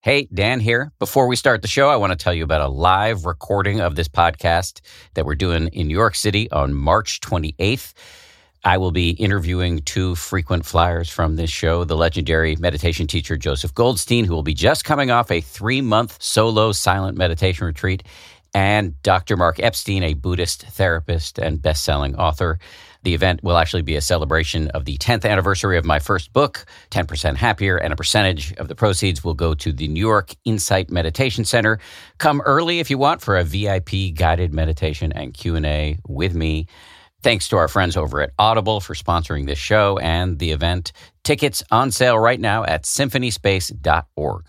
Hey, Dan here. Before we start the show, I want to tell you about a live recording of this podcast that we're doing in New York City on March 28th. I will be interviewing two frequent flyers from this show, the legendary meditation teacher Joseph Goldstein, who will be just coming off a 3-month solo silent meditation retreat, and Dr. Mark Epstein, a Buddhist therapist and best-selling author. The event will actually be a celebration of the 10th anniversary of my first book, 10% Happier, and a percentage of the proceeds will go to the New York Insight Meditation Center. Come early if you want for a VIP guided meditation and Q&A with me. Thanks to our friends over at Audible for sponsoring this show and the event. Tickets on sale right now at symphonyspace.org.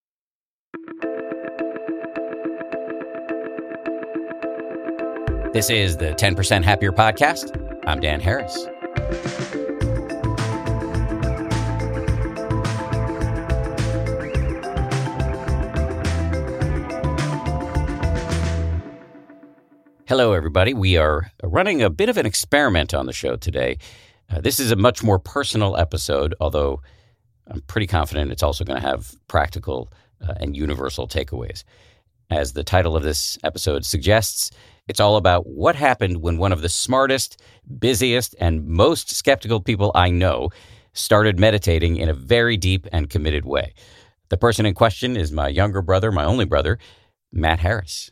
This is the 10% Happier podcast. I'm Dan Harris. Hello, everybody. We are running a bit of an experiment on the show today. This is a much more personal episode, although I'm pretty confident it's also going to have practical and universal takeaways. As the title of this episode suggests, it's all about what happened when one of the smartest, busiest, and most skeptical people I know started meditating in a very deep and committed way. The person in question is my younger brother, my only brother, Matt Harris.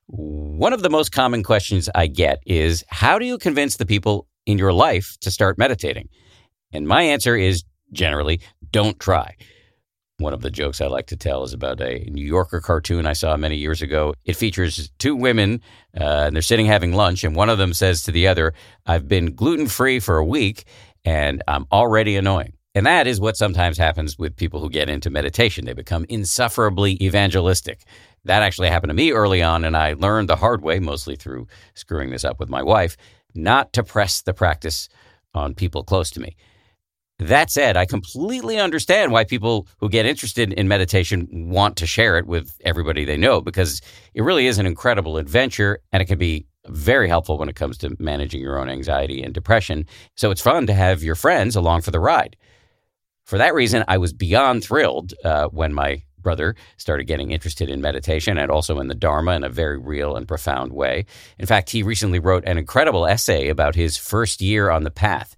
One of the most common questions I get is, how do you convince the people in your life to start meditating? And my answer is generally, don't try. One of the jokes I like to tell is about a New Yorker cartoon I saw many years ago. It features two women, and they're sitting having lunch, and one of them says to the other, "I've been gluten-free for a week, and I'm already annoying." And that is what sometimes happens with people who get into meditation. They become insufferably evangelistic. That actually happened to me early on, and I learned the hard way, mostly through screwing this up with my wife, not to press the practice on people close to me. That said, I completely understand why people who get interested in meditation want to share it with everybody they know, because it really is an incredible adventure, and it can be very helpful when it comes to managing your own anxiety and depression. So it's fun to have your friends along for the ride. For that reason, I was beyond thrilled when my brother started getting interested in meditation and also in the Dharma in a very real and profound way. In fact, he recently wrote an incredible essay about his first year on the path.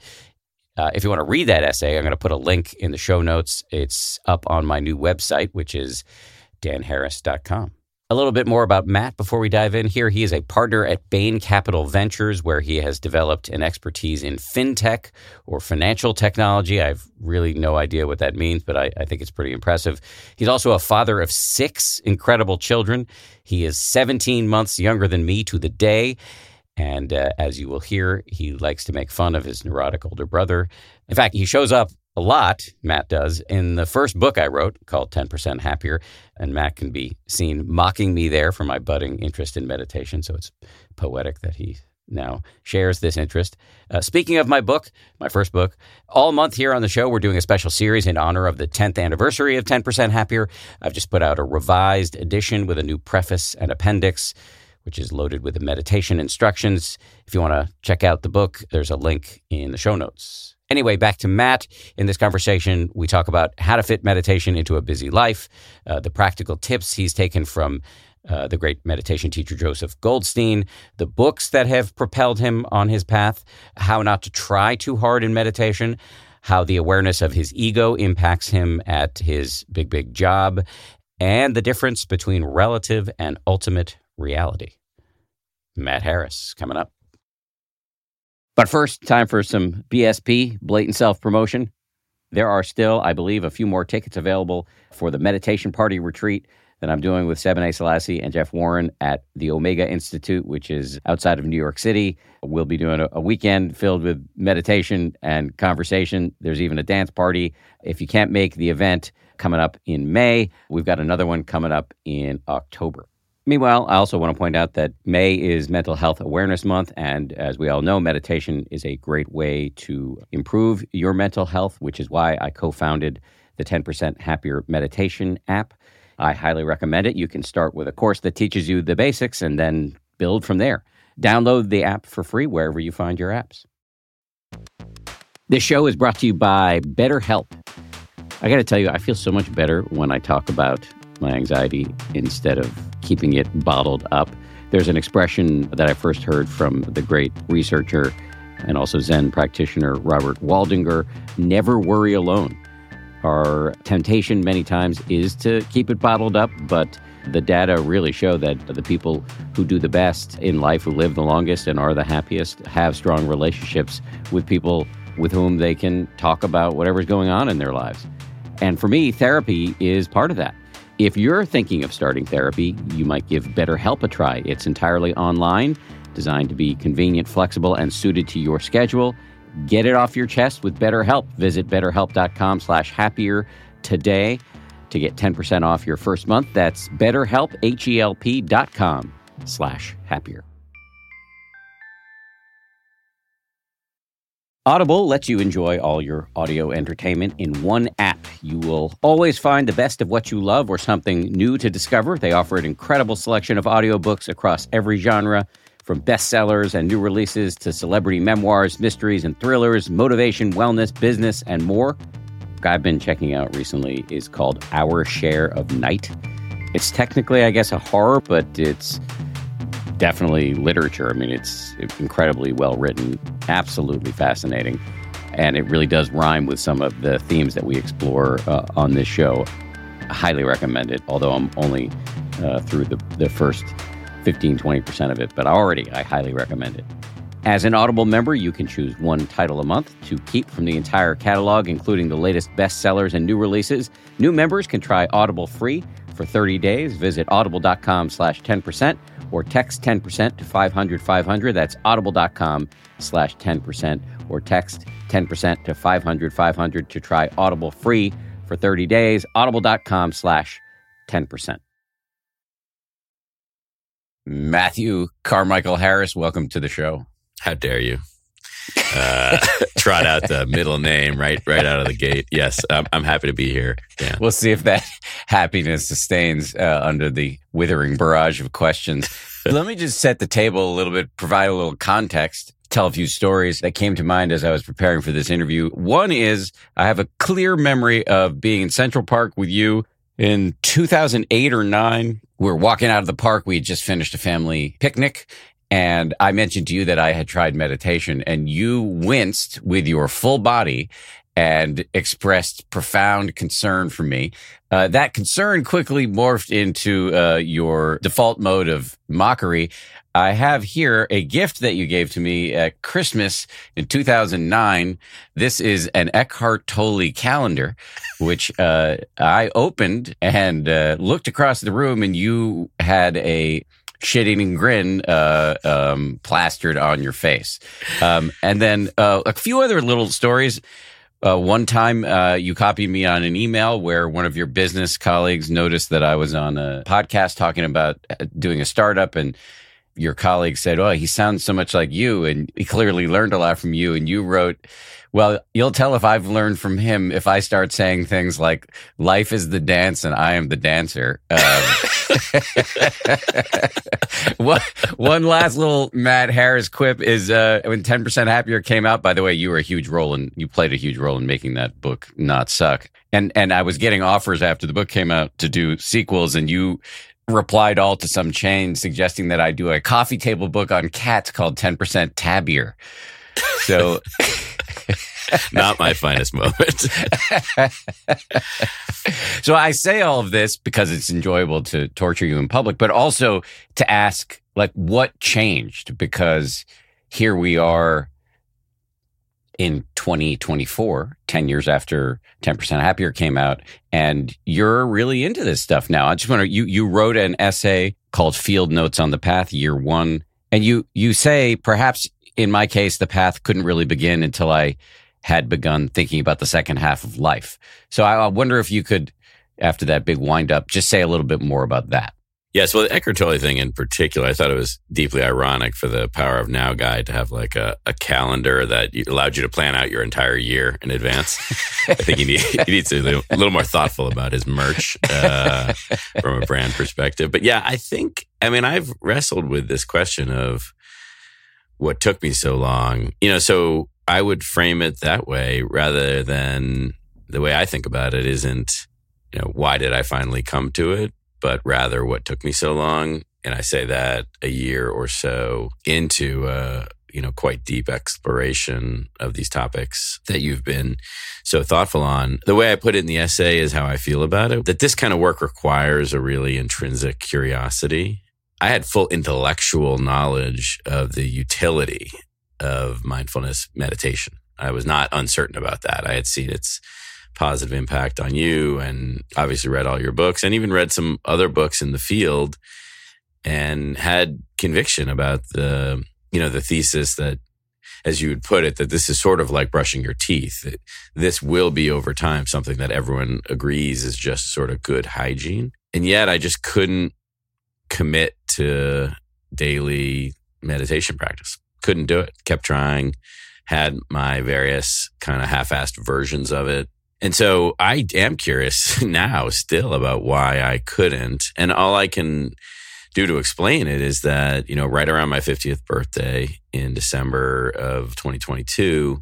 If you want to read that essay, I'm going to put a link in the show notes. It's up on my new website, which is danharris.com. A little bit more about Matt before we dive in here. He is a partner at Bain Capital Ventures, where he has developed an expertise in fintech or financial technology. I've really no idea what that means, but I think it's pretty impressive. He's also a father of 6 incredible children. He is 17 months younger than me to the day. And as you will hear, he likes to make fun of his neurotic older brother. In fact, he shows up a lot, Matt does, in the first book I wrote called 10% Happier. And Matt can be seen mocking me there for my budding interest in meditation. So it's poetic that he now shares this interest. Speaking of my book, my first book, all month here on the show, we're doing a special series in honor of the 10th anniversary of 10% Happier. I've just put out a revised edition with a new preface and appendix, which is loaded with the meditation instructions. If you want to check out the book, there's a link in the show notes. Anyway, back to Matt. In this conversation, we talk about how to fit meditation into a busy life, the practical tips he's taken from the great meditation teacher Joseph Goldstein, the books that have propelled him on his path, how not to try too hard in meditation, how the awareness of his ego impacts him at his big job, and the difference between relative and ultimate reality. Matt Harris coming up. But first, time for some BSP, blatant self-promotion. There are still, I believe, a few more tickets available for the Meditation Party Retreat that I'm doing with Sebene Selassie and Jeff Warren at the Omega Institute, which is outside of New York City. We'll be doing a weekend filled with meditation and conversation. There's even a dance party. If you can't make the event coming up in May, we've got another one coming up in October. Meanwhile, I also want to point out that May is Mental Health Awareness Month, and as we all know, meditation is a great way to improve your mental health, which is why I co-founded the 10% Happier Meditation app. I highly recommend it. You can start with a course that teaches you the basics and then build from there. Download the app for free wherever you find your apps. This show is brought to you by BetterHelp. I got to tell you, I feel so much better when I talk about my anxiety instead of keeping it bottled up. There's an expression that I first heard from the great researcher and also Zen practitioner Robert Waldinger: never worry alone. Our temptation many times is to keep it bottled up, but the data really show that the people who do the best in life, who live the longest and are the happiest, have strong relationships with people with whom they can talk about whatever's going on in their lives. And for me, therapy is part of that. If you're thinking of starting therapy, you might give BetterHelp a try. It's entirely online, designed to be convenient, flexible, and suited to your schedule. Get it off your chest with BetterHelp. Visit BetterHelp.com/happier today to get 10% off your first month. That's BetterHelp, HELP.com/happier. Audible lets you enjoy all your audio entertainment in one app. You will always find the best of what you love or something new to discover. They offer an incredible selection of audiobooks across every genre, from bestsellers and new releases to celebrity memoirs, mysteries and thrillers, motivation, wellness, business, and more. I've been checking out recently is called Our Share of Night. It's technically, I guess, a horror, but it's definitely literature. I mean, it's incredibly well written, absolutely fascinating, and it really does rhyme with some of the themes that we explore on this show. I highly recommend it, although I'm only through the first 15-20% of it, but I highly recommend it. As an Audible member, you can choose one title a month to keep from the entire catalog, including the latest bestsellers and new releases. New members can try Audible free for 30 days. Visit audible.com/10% or text 10% to 500-500. That's audible.com/10% or text 10% to 500-500 to try Audible free for 30 days. Audible.com/10%. Matthew Carmichael Harris, welcome to the show. How dare you? Trot out the middle name right out of the gate. Yes, I'm happy to be here. Dan. We'll see if that happiness sustains under the withering barrage of questions. Let me just set the table a little bit, provide a little context, tell a few stories that came to mind as I was preparing for this interview. One is I have a clear memory of being in Central Park with you in 2008 or 9. We were walking out of the park. We had just finished a family picnic. And I mentioned to you that I had tried meditation, and you winced with your full body and expressed profound concern for me. That concern quickly morphed into your default mode of mockery. I have here a gift that you gave to me at Christmas in 2009. This is an Eckhart Tolle calendar, which I opened and looked across the room, and you had a shit-eating grin plastered on your face. And then a few other little stories. One time you copied me on an email where one of your business colleagues noticed that I was on a podcast talking about doing a startup, and your colleague said, "Oh, he sounds so much like you, and he clearly learned a lot from you." And you wrote, "Well, you'll tell if I've learned from him if I start saying things like, 'Life is the dance and I am the dancer.'" One last little Matt Harris quip is when 10% Happier came out. By the way, you played a huge role in making that book not suck. And I was getting offers after the book came out to do sequels, and you replied all to some chain suggesting that I do a coffee table book on cats called 10% Tabbier. So not my finest moment. So I say all of this because it's enjoyable to torture you in public, but also to ask, like, what changed? Because here we are in 2024, 10 years after 10% Happier came out, and you're really into this stuff now. I just wonder, you wrote an essay called Field Notes on the Path, Year 1, and you say, perhaps in my case, the path couldn't really begin until I had begun thinking about the second half of life. So I wonder if you could, after that big wind up, just say a little bit more about that. Yes, well, the Eckhart Tolle thing in particular, I thought it was deeply ironic for the Power of Now guy to have like a calendar that allowed you to plan out your entire year in advance. I think he needs to be a little more thoughtful about his merch from a brand perspective. But yeah, I've wrestled with this question of what took me so long. So I would frame it that way rather than the way I think about it isn't why did I finally come to it, but rather what took me so long. And I say that a year or so into quite deep exploration of these topics that you've been so thoughtful on. The way I put it in the essay is how I feel about it, that this kind of work requires a really intrinsic curiosity. I had full intellectual knowledge of the utility of mindfulness meditation. I was not uncertain about that. I had seen its positive impact on you and obviously read all your books and even read some other books in the field and had conviction about the thesis that, as you would put it, that this is sort of like brushing your teeth. That this will be over time something that everyone agrees is just sort of good hygiene. And yet I just couldn't commit to daily meditation practice. Couldn't do it. Kept trying, had my various kind of half-assed versions of it. And so I am curious now still about why I couldn't. And all I can do to explain it is that, right around my 50th birthday in December of 2022,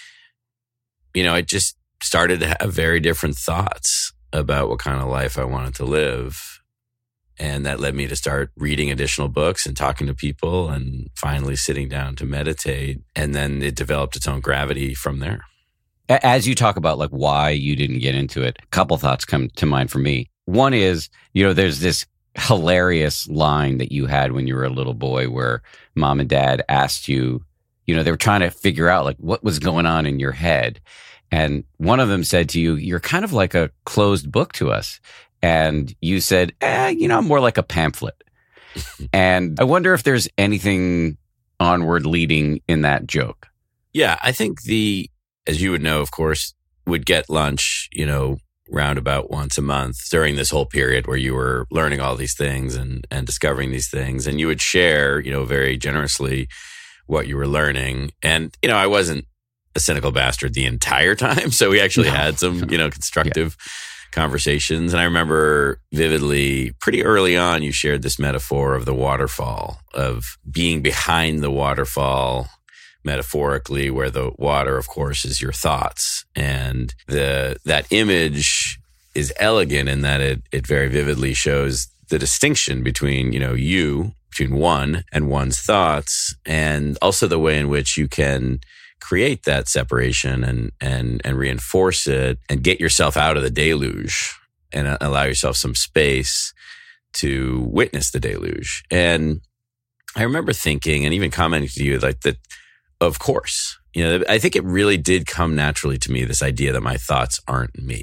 I just started to have very different thoughts about what kind of life I wanted to live. And that led me to start reading additional books and talking to people and finally sitting down to meditate. And then it developed its own gravity from there. As you talk about like why you didn't get into it, a couple thoughts come to mind for me. One is, there's this hilarious line that you had when you were a little boy where mom and dad asked you, they were trying to figure out like what was going on in your head. And one of them said to you, you're kind of like a closed book to us. And you said, I'm more like a pamphlet. And I wonder if there's anything onward leading in that joke. Yeah, I think as you would know, of course, would get lunch, round about once a month during this whole period where you were learning all these things and discovering these things. And you would share, very generously what you were learning. And, I wasn't a cynical bastard the entire time. So we actually had some, constructive conversations. And I remember vividly, pretty early on, you shared this metaphor of the waterfall, of being behind the waterfall, metaphorically, where the water, of course, is your thoughts. And that image is elegant in that it very vividly shows the distinction between, between one and one's thoughts, and also the way in which you can create that separation and reinforce it and get yourself out of the deluge and allow yourself some space to witness the deluge. And I remember thinking and even commenting to you like that, of course, I think it really did come naturally to me, this idea that my thoughts aren't me.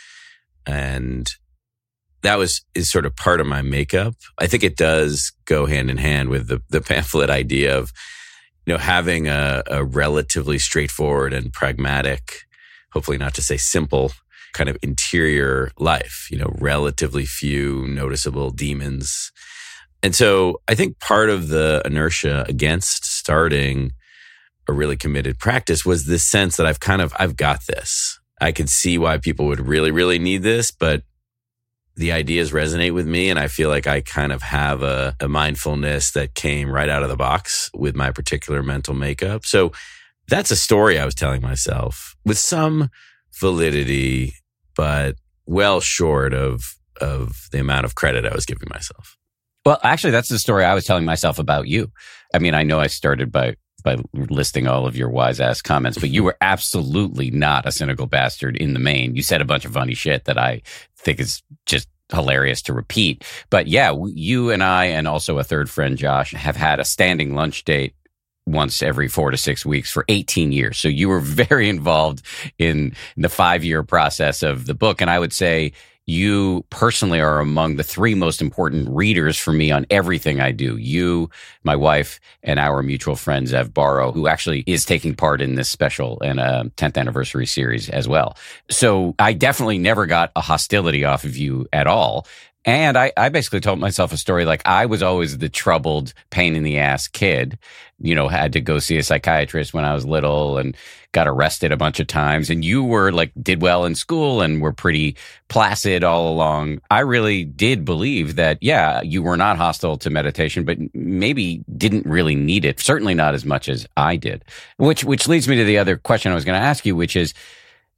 And that is sort of part of my makeup. I think it does go hand in hand with the pamphlet idea of, having a relatively straightforward and pragmatic, hopefully not to say simple, kind of interior life, relatively few noticeable demons. And so I think part of the inertia against starting a really committed practice was this sense that I've got this. I could see why people would really, really need this, but the ideas resonate with me. And I feel like I kind of have a mindfulness that came right out of the box with my particular mental makeup. So that's a story I was telling myself with some validity, but well short of the amount of credit I was giving myself. Well, actually, that's the story I was telling myself about you. I mean, I know I started by listing all of your wise ass comments, but you were absolutely not a cynical bastard in the main. You said a bunch of funny shit that I think is just hilarious to repeat. But yeah, you and I, and also a third friend, Josh, have had a standing lunch date once every 4 to 6 weeks for 18 years. So you were very involved in the 5-year process of the book. And I would say you personally are among the 3 most important readers for me on everything I do. You, my wife, and our mutual friend, Zev Barrow, who actually is taking part in this special and 10th anniversary series as well. So I definitely never got a hostility off of you at all. And I basically told myself a story like I was always the troubled, pain in the ass kid, had to go see a psychiatrist when I was little and got arrested a bunch of times. And you were like, did well in school and were pretty placid all along. I really did believe that, yeah, you were not hostile to meditation, but maybe didn't really need it. Certainly not as much as I did, which leads me to the other question I was going to ask you, which is,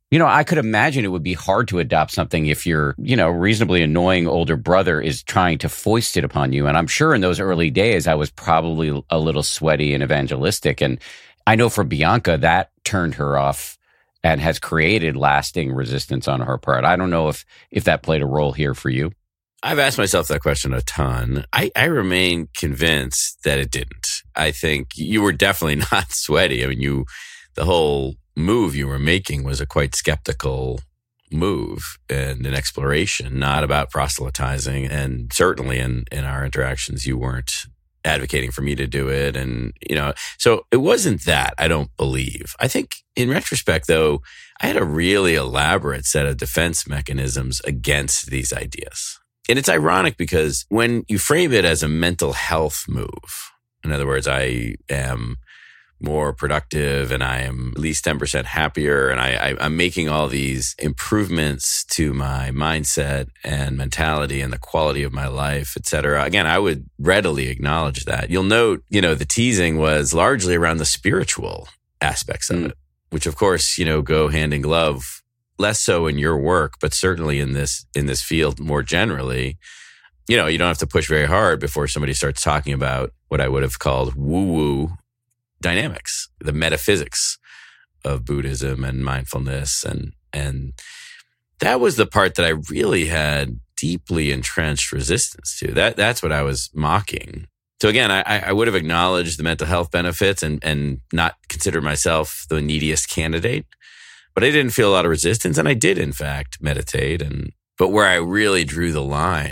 I could imagine it would be hard to adopt something if your, reasonably annoying older brother is trying to foist it upon you. And I'm sure in those early days, I was probably a little sweaty and evangelistic. And I know for Bianca, that turned her off and has created lasting resistance on her part. I don't know if that played a role here for you. I've asked myself that question a ton. I remain convinced that it didn't. I think you were definitely not sweaty. I mean, the whole move you were making was a quite skeptical move and an exploration, not about proselytizing. And certainly in our interactions, you weren't advocating for me to do it. And, so it wasn't that, I don't believe. I think in retrospect, though, I had a really elaborate set of defense mechanisms against these ideas. And it's ironic because when you frame it as a mental health move, in other words, I am more productive and I am at least 10% happier and I'm making all these improvements to my mindset and mentality and the quality of my life, et cetera. Again, I would readily acknowledge that. You'll note, the teasing was largely around the spiritual aspects of it, which of course, go hand in glove, less so in your work, but certainly in this field more generally. You don't have to push very hard before somebody starts talking about what I would have called woo-woo dynamics, the metaphysics of Buddhism and mindfulness. And that was the part that I really had deeply entrenched resistance to. That's what I was mocking. So again, I would have acknowledged the mental health benefits and not considered myself the neediest candidate, but I didn't feel a lot of resistance. And I did, in fact, meditate. But where I really drew the line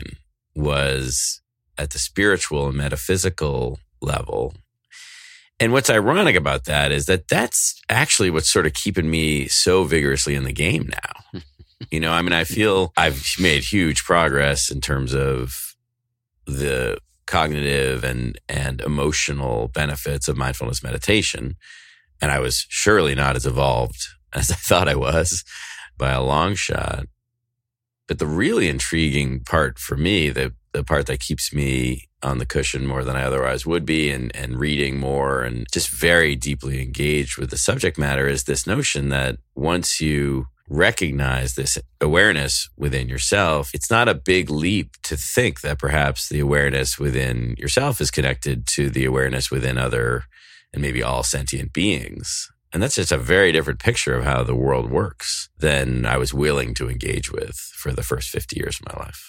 was at the spiritual and metaphysical level. And what's ironic about that is that that's actually what's sort of keeping me so vigorously in the game now. I feel I've made huge progress in terms of the cognitive and emotional benefits of mindfulness meditation. And I was surely not as evolved as I thought I was by a long shot. But the really intriguing part for me, the part that keeps me on the cushion more than I otherwise would be and reading more and just very deeply engaged with the subject matter is this notion that once you recognize this awareness within yourself, it's not a big leap to think that perhaps the awareness within yourself is connected to the awareness within other and maybe all sentient beings. And that's just a very different picture of how the world works than I was willing to engage with for the first 50 years of my life.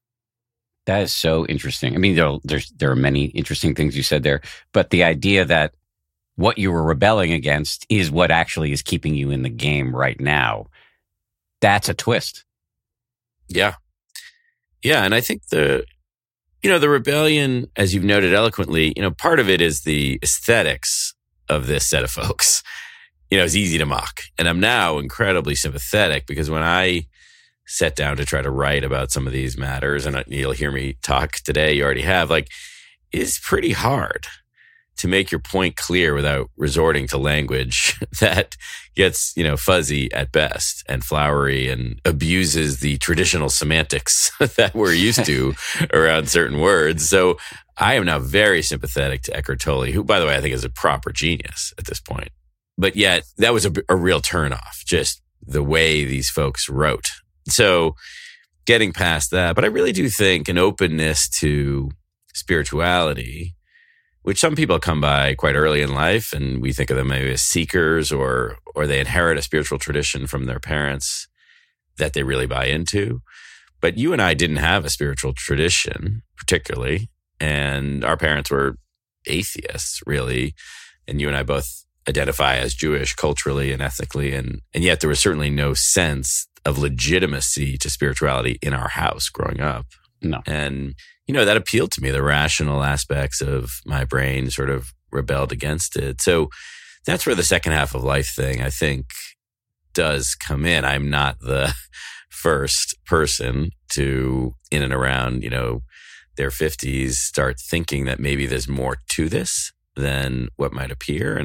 That is so interesting. I mean, there are many interesting things you said there, but the idea that what you were rebelling against is what actually is keeping you in the game right now, that's a twist. Yeah. Yeah. And I think the rebellion, as you've noted eloquently, part of it is the aesthetics of this set of folks. It's easy to mock. And I'm now incredibly sympathetic because when I sat down to try to write about some of these matters, and you'll hear me talk today, you already have, it's pretty hard to make your point clear without resorting to language that gets, fuzzy at best and flowery and abuses the traditional semantics that we're used to around certain words. So I am now very sympathetic to Eckhart Tolle, who, by the way, I think is a proper genius at this point. But yet that was a real turnoff, just the way these folks wrote. So getting past that, but I really do think an openness to spirituality, which some people come by quite early in life, and we think of them maybe as seekers or they inherit a spiritual tradition from their parents that they really buy into. But you and I didn't have a spiritual tradition, particularly, and our parents were atheists, really. And you and I both identify as Jewish culturally and ethnically, and yet there was certainly no sense of legitimacy to spirituality in our house growing up. No. And, that appealed to me. The rational aspects of my brain sort of rebelled against it. So that's where the second half of life thing, I think, does come in. I'm not the first person to, in and around, their 50s, start thinking that maybe there's more to this than what might appear.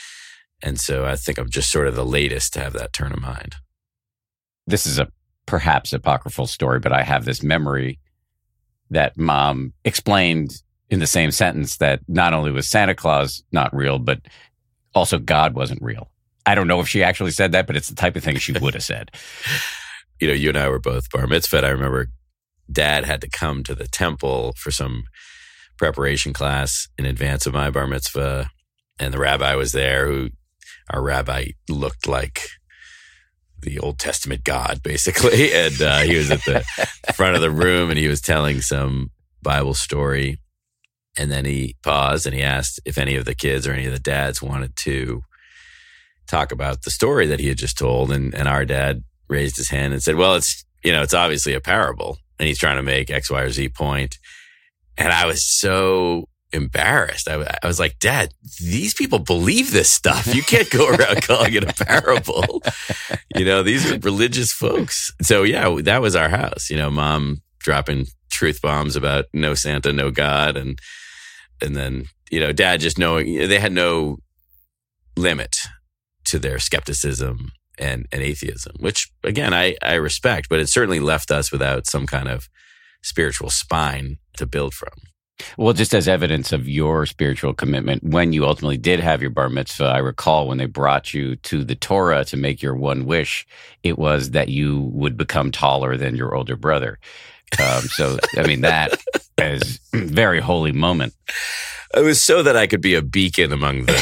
And so I think I'm just sort of the latest to have that turn of mind. This is a perhaps apocryphal story, but I have this memory that Mom explained in the same sentence that not only was Santa Claus not real, but also God wasn't real. I don't know if she actually said that, but it's the type of thing she would have said. You and I were both bar mitzvahed. I remember Dad had to come to the temple for some preparation class in advance of my bar mitzvah. And the rabbi was there, our rabbi looked like the Old Testament God, basically. And he was at the front of the room and he was telling some Bible story. And then he paused and he asked if any of the kids or any of the dads wanted to talk about the story that he had just told. And our dad raised his hand and said, well, it's obviously a parable and he's trying to make X, Y, or Z point. And I was so embarrassed. I was like, Dad, these people believe this stuff. You can't go around calling it a parable. These are religious folks. So yeah, that was our house. Mom dropping truth bombs about no Santa, no God. And then, Dad just knowing they had no limit to their skepticism and atheism, which again, I respect, but it certainly left us without some kind of spiritual spine to build from. Well, just as evidence of your spiritual commitment, when you ultimately did have your bar mitzvah, I recall when they brought you to the Torah to make your one wish, it was that you would become taller than your older brother. That is a very holy moment. It was so that I could be a beacon among the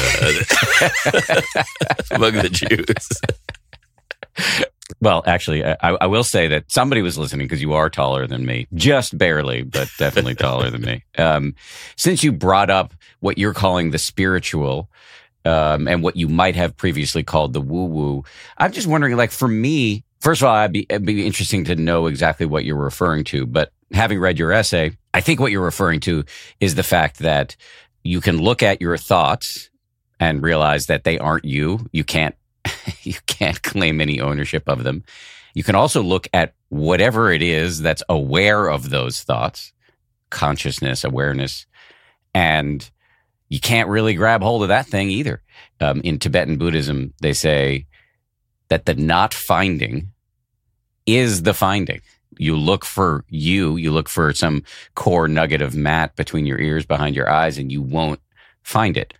among the Jews. Well, actually, I will say that somebody was listening because you are taller than me. Just barely, but definitely taller than me. Since you brought up what you're calling the spiritual and what you might have previously called the woo-woo, I'm just wondering, like for me, first of all, it'd be interesting to know exactly what you're referring to. But having read your essay, I think what you're referring to is the fact that you can look at your thoughts and realize that they aren't you. You can't claim any ownership of them. You can also look at whatever it is that's aware of those thoughts, consciousness, awareness, and you can't really grab hold of that thing either. In Tibetan Buddhism, they say that the not finding is the finding. You look for you look for some core nugget of mat between your ears, behind your eyes, and you won't find it.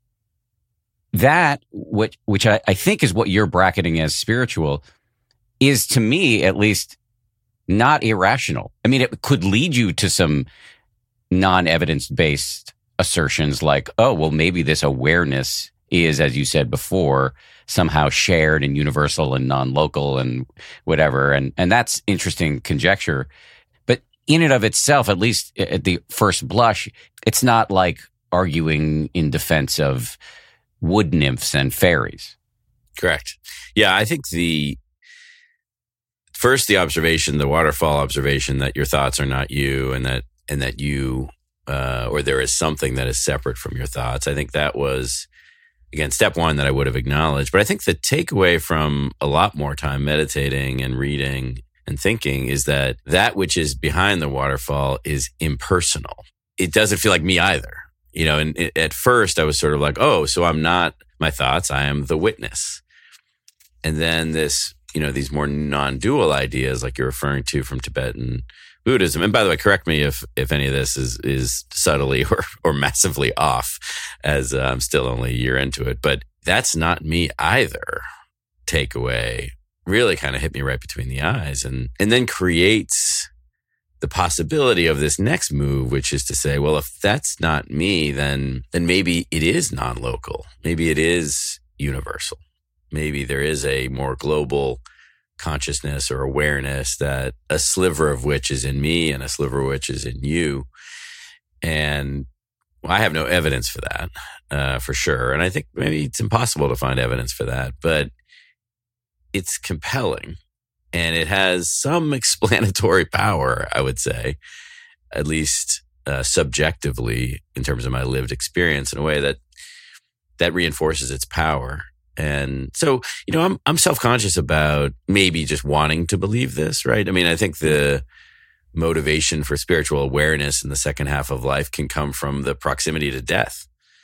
That, which I think is what you're bracketing as spiritual, is to me at least not irrational. I mean, it could lead you to some non-evidence-based assertions like, oh, well, maybe this awareness is, as you said before, somehow shared and universal and non-local and whatever. And that's interesting conjecture. But in and of itself, at least at the first blush, it's not like arguing in defense of wood nymphs and fairies. Correct. Yeah, I think the observation, the waterfall observation that your thoughts are not you and that you, or there is something that is separate from your thoughts. I think that was, again, step one that I would have acknowledged. But I think the takeaway from a lot more time meditating and reading and thinking is that which is behind the waterfall is impersonal. It doesn't feel like me either. And at first I was sort of like, oh, so I'm not my thoughts, I am the witness. And then this, these more non-dual ideas like you're referring to from Tibetan Buddhism. And by the way, correct me if any of this is subtly or massively off, as I'm still only a year into it. But that's not me either. Takeaway really kind of hit me right between the eyes and then creates the possibility of this next move, which is to say, well, if that's not me, then maybe it is non-local. Maybe it is universal. Maybe there is a more global consciousness or awareness that a sliver of which is in me and a sliver of which is in you. And I have no evidence for that, for sure. And I think maybe it's impossible to find evidence for that, but it's compelling. And it has some explanatory power, I would say, at least subjectively in terms of my lived experience, in a way that reinforces its power. And so, I'm self-conscious about maybe just wanting to believe this, right? I mean, I think the motivation for spiritual awareness in the second half of life can come from the proximity to death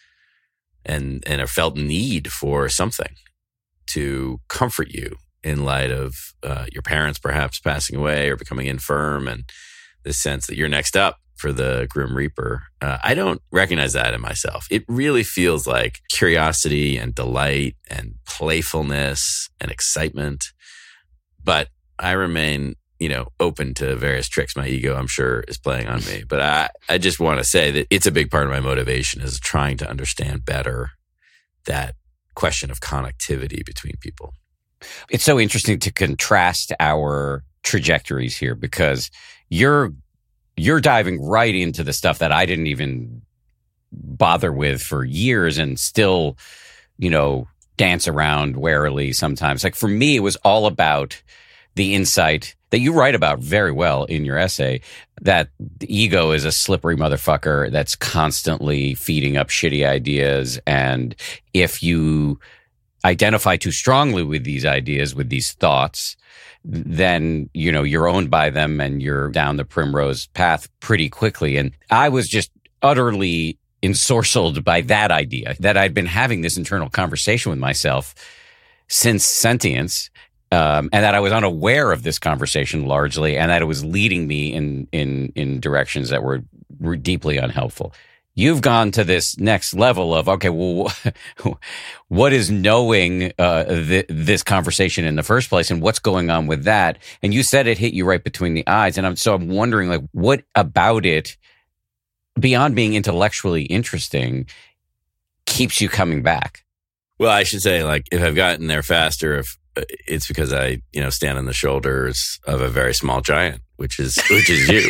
and a felt need for something to comfort you in light of your parents perhaps passing away or becoming infirm, and this sense that you're next up for the Grim Reaper. I don't recognize that in myself. It really feels like curiosity and delight and playfulness and excitement. But I remain, open to various tricks my ego, I'm sure, is playing on me. But I just want to say that it's a big part of my motivation is trying to understand better that question of connectivity between people. It's so interesting to contrast our trajectories here because you're diving right into the stuff that I didn't even bother with for years and still, dance around warily sometimes. Like for me, it was all about the insight that you write about very well in your essay, that the ego is a slippery motherfucker that's constantly feeding up shitty ideas. And if you identify too strongly with these ideas, with these thoughts, then, you're owned by them and you're down the primrose path pretty quickly. And I was just utterly ensorcelled by that idea that I'd been having this internal conversation with myself since Sentience. And that I was unaware of this conversation largely, and that it was leading me in directions that were deeply unhelpful. You've gone to this next level of, okay, well, what is knowing this conversation in the first place, and what's going on with that? And you said it hit you right between the eyes, and I'm wondering, like, what about it, beyond being intellectually interesting, keeps you coming back? Well, I should say, like, if I've gotten there faster, it's because I, stand on the shoulders of a very small giant, which is you.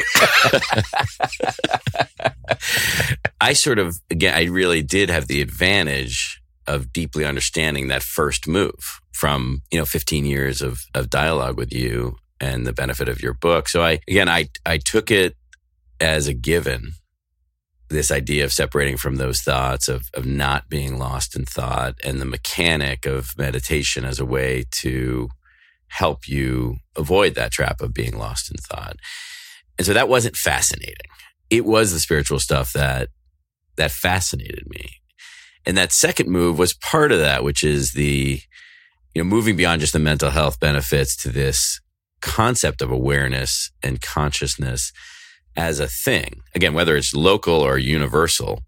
I really did have the advantage of deeply understanding that first move from, 15 years of dialogue with you and the benefit of your book. So I took it as a given, this idea of separating from those thoughts, of not being lost in thought, and the mechanic of meditation as a way to help you avoid that trap of being lost in thought. And so that wasn't fascinating. It was the spiritual stuff that fascinated me. And that second move was part of that, which is the, moving beyond just the mental health benefits to this concept of awareness and consciousness as a thing. Again, whether it's local or universal,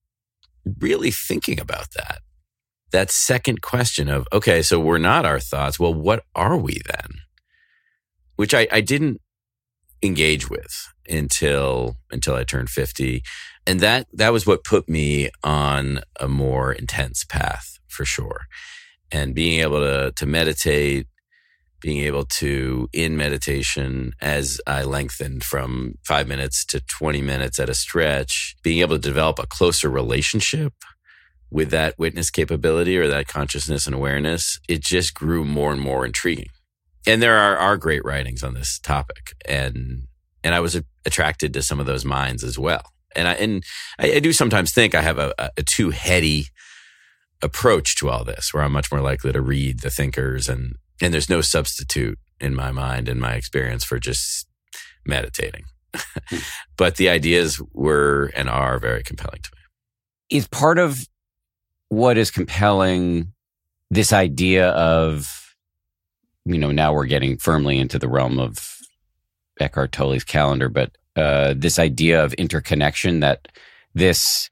really thinking about that second question of, okay, so we're not our thoughts. Well, what are we then? Which I didn't engage with until I turned 50. And that was what put me on a more intense path, for sure. And being able to meditate, being able to, in meditation, as I lengthened from 5 minutes to 20 minutes at a stretch, being able to develop a closer relationship with that witness capability or that consciousness and awareness, it just grew more and more intriguing. And there are great writings on this topic. And I was attracted to some of those minds as well. And I do sometimes think I have a too heady approach to all this, where I'm much more likely to read the thinkers, and there's no substitute in my mind and my experience for just meditating. But the ideas were and are very compelling to me. Is part of what is compelling this idea of, now we're getting firmly into the realm of Eckhart Tolle's calendar, but this idea of interconnection, that this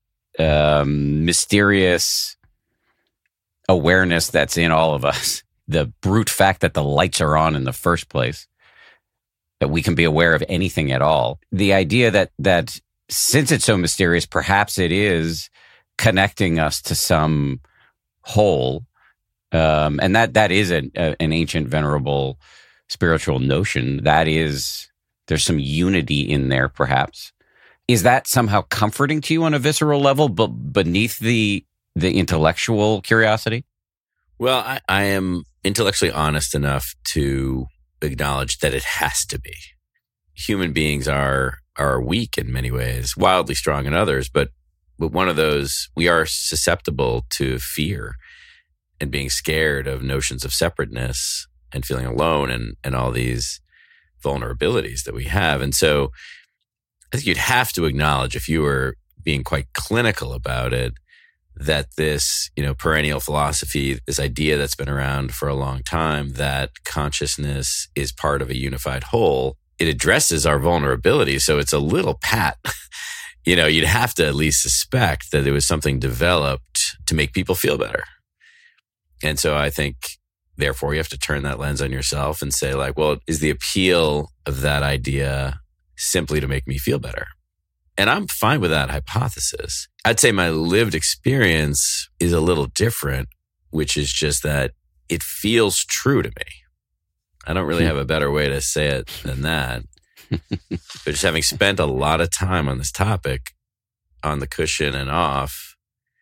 mysterious awareness that's in all of us, the brute fact that the lights are on in the first place, that we can be aware of anything at all. The idea that since it's so mysterious, perhaps it is connecting us to some whole, and that is an ancient, venerable spiritual notion. That is, there's some unity in there, perhaps. Is that somehow comforting to you on a visceral level, but beneath the intellectual curiosity? Well, I am intellectually honest enough to acknowledge that it has to be. Human beings are weak in many ways, wildly strong in others, but one of those, we are susceptible to fear and being scared of notions of separateness and feeling alone and all these vulnerabilities that we have. And so I think you'd have to acknowledge, if you were being quite clinical about it, that this, perennial philosophy, this idea that's been around for a long time, that consciousness is part of a unified whole, it addresses our vulnerability. So it's a little pat. You'd have to at least suspect that there was something developed to make people feel better. And so I think, therefore, you have to turn that lens on yourself and say, like, well, is the appeal of that idea simply to make me feel better? And I'm fine with that hypothesis. I'd say my lived experience is a little different, which is just that it feels true to me. I don't really have a better way to say it than that. But just having spent a lot of time on this topic, on the cushion and off,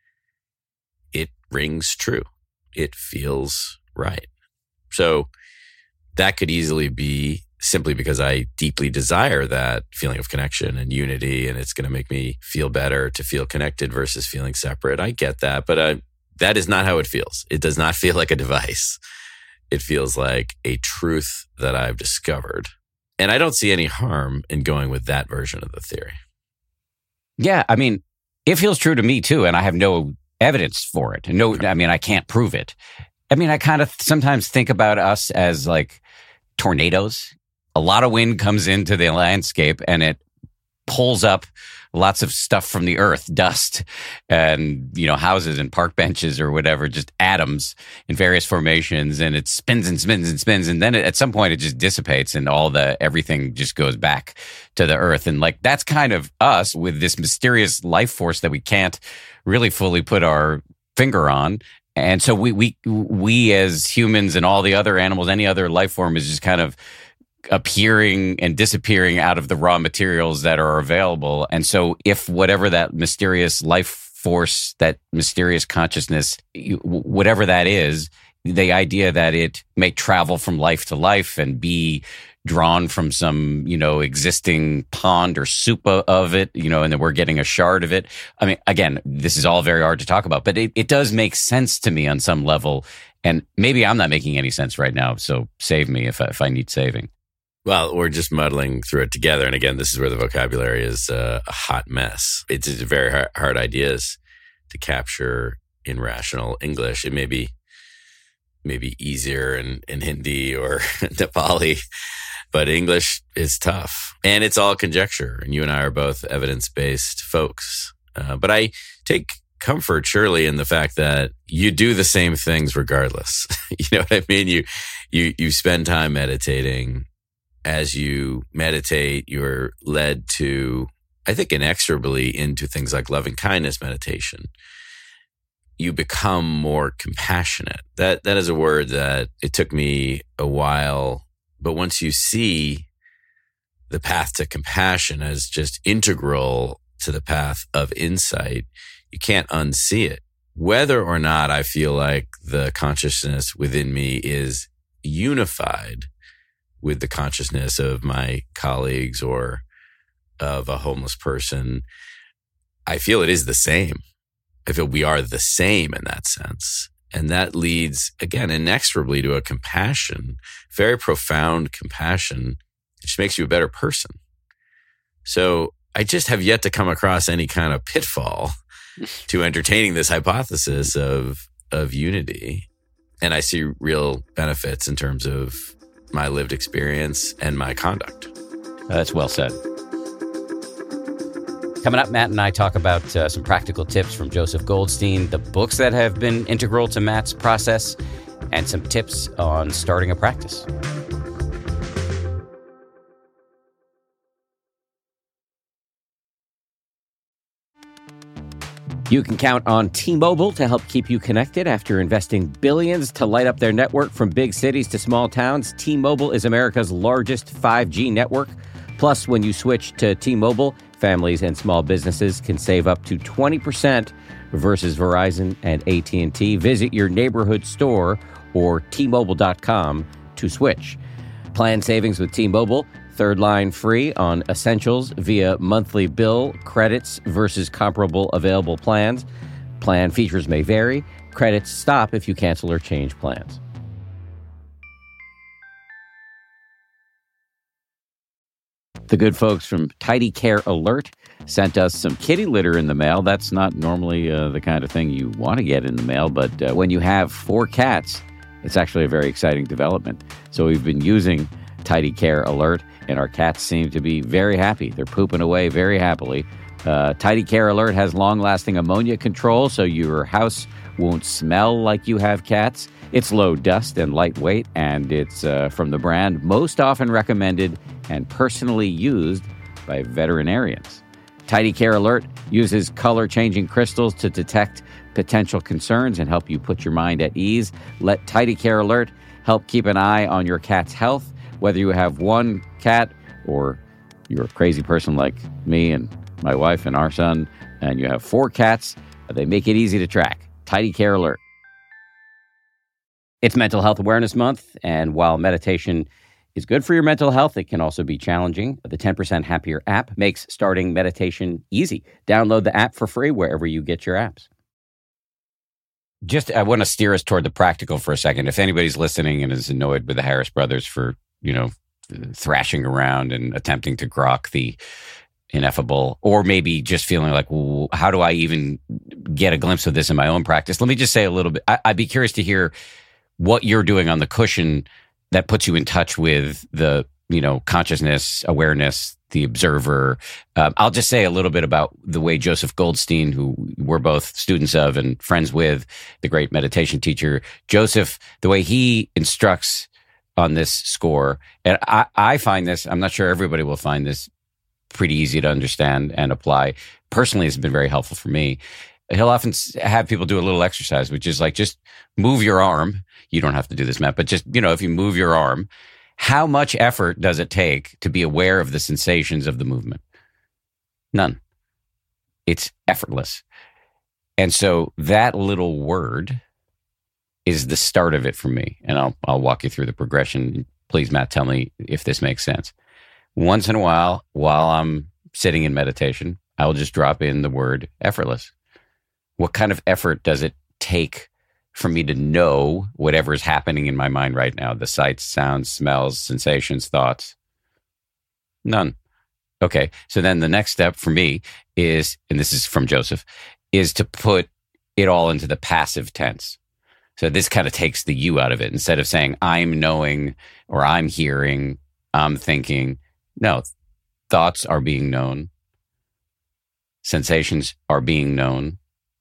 it rings true. It feels right. So that could easily be simply because I deeply desire that feeling of connection and unity, and it's going to make me feel better to feel connected versus feeling separate. I get that, but that is not how it feels. It does not feel like a device. It feels like a truth that I've discovered. And I don't see any harm in going with that version of the theory. Yeah, I mean, it feels true to me too, and I have no evidence for it. I can't prove it. I mean, I kind of sometimes think about us as like tornadoes. A lot of wind comes into the landscape and it pulls up lots of stuff from the earth, dust and, houses and park benches or whatever, just atoms in various formations. And it spins and spins and spins. And then at some point it just dissipates and everything just goes back to the earth. And like, that's kind of us with this mysterious life force that we can't really fully put our finger on. And so we as humans and all the other animals, any other life form is just kind of appearing and disappearing out of the raw materials that are available. And so if whatever that mysterious life force, that mysterious consciousness, whatever that is, the idea that it may travel from life to life and be drawn from some, existing pond or soup of it, and then we're getting a shard of it. I mean, again, this is all very hard to talk about, but it does make sense to me on some level. And maybe I'm not making any sense right now. So save me if I need saving. Well, we're just muddling through it together. And again, this is where the vocabulary is a hot mess. It's very hard ideas to capture in rational English. It may be easier in Hindi or Nepali, but English is tough. And it's all conjecture. And you and I are both evidence-based folks. But I take comfort surely in the fact that you do the same things regardless. You know what I mean? You spend time meditating. As you meditate, you're led to, I think, inexorably into things like loving kindness meditation. You become more compassionate. That is a word that it took me a while, but once you see the path to compassion as just integral to the path of insight, you can't unsee it. Whether or not I feel like the consciousness within me is unified with the consciousness of my colleagues or of a homeless person, I feel it is the same. I feel we are the same in that sense. And that leads, again, inexorably to a compassion, very profound compassion. It just makes you a better person. So I just have yet to come across any kind of pitfall to entertaining this hypothesis of unity. And I see real benefits in terms of my lived experience and my conduct. That's well said. Coming up, Matt and I talk about some practical tips from Joseph Goldstein, the books that have been integral to Matt's process, and some tips on starting a practice. You can count on T-Mobile to help keep you connected. After investing billions to light up their network from big cities to small towns, T-Mobile is America's largest 5G network. Plus, when you switch to T-Mobile, families and small businesses can save up to 20% versus Verizon and AT&T. Visit your neighborhood store or T-Mobile.com to switch. Plan savings with T-Mobile. Third line free on essentials via monthly bill credits versus comparable available plans. Plan features may vary. Credits stop if you cancel or change plans. The good folks from Tidy Care Alert sent us some kitty litter in the mail. That's not normally the kind of thing you want to get in the mail, but when you have 4 cats, it's actually a very exciting development. So we've been using Tidy Care Alert. and our cats seem to be very happy. They're pooping away very happily. Tidy Care Alert has long-lasting ammonia control, so your house won't smell like you have cats. It's low dust and lightweight, and it's from the brand most often recommended and personally used by veterinarians. Tidy Care Alert uses color-changing crystals to detect potential concerns and help you put your mind at ease. Let Tidy Care Alert help keep an eye on your cat's health, whether you have one cat or you're a crazy person like me and my wife and our son, and you have 4 cats. They make it easy to track. Tidy Care Alert. It's Mental Health Awareness Month, and while meditation is good for your mental health, it can also be challenging. The 10% Happier app makes starting meditation easy. Download the app for free wherever you get your apps. I want to steer us toward the practical for a second. If anybody's listening and is annoyed with the Harris brothers for, thrashing around and attempting to grok the ineffable, or maybe just feeling like, well, how do I even get a glimpse of this in my own practice? Let me just say a little bit. I'd be curious to hear what you're doing on the cushion that puts you in touch with the, consciousness, awareness, the observer. I'll just say a little bit about the way Joseph Goldstein, who we're both students of and friends with, the great meditation teacher, Joseph, the way he instructs on this score. And I find this, I'm not sure everybody will find this pretty easy to understand and apply. Personally, it's been very helpful for me. He'll often have people do a little exercise, which is like, just move your arm. You don't have to do this, Matt, but just, if you move your arm, how much effort does it take to be aware of the sensations of the movement? None. It's effortless. And so that little word is the start of it for me. And I'll walk you through the progression. Please, Matt, tell me if this makes sense. Once in a while I'm sitting in meditation, I will just drop in the word effortless. What kind of effort does it take for me to know whatever is happening in my mind right now? The sights, sounds, smells, sensations, thoughts? None. Okay. So then the next step for me is, and this is from Joseph, is to put it all into the passive tense. So this kind of takes the you out of it. Instead of saying I'm knowing or I'm hearing, I'm thinking. No, thoughts are being known. Sensations are being known.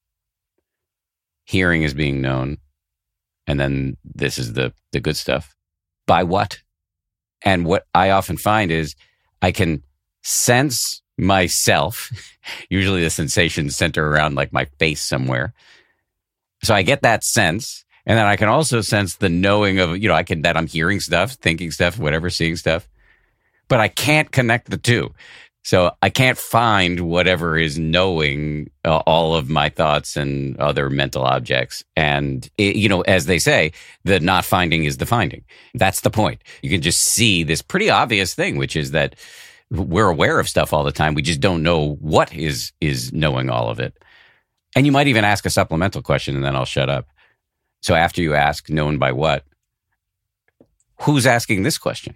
Hearing is being known. And then this is the good stuff. By what? And what I often find is I can sense myself. Usually the sensations center around like my face somewhere. So I get that sense. And then I can also sense the knowing of, that I'm hearing stuff, thinking stuff, whatever, seeing stuff. But I can't connect the two. So I can't find whatever is knowing all of my thoughts and other mental objects. And, as they say, the not finding is the finding. That's the point. You can just see this pretty obvious thing, which is that we're aware of stuff all the time. We just don't know what is knowing all of it. And you might even ask a supplemental question, and then I'll shut up. So after you ask, known by what, who's asking this question?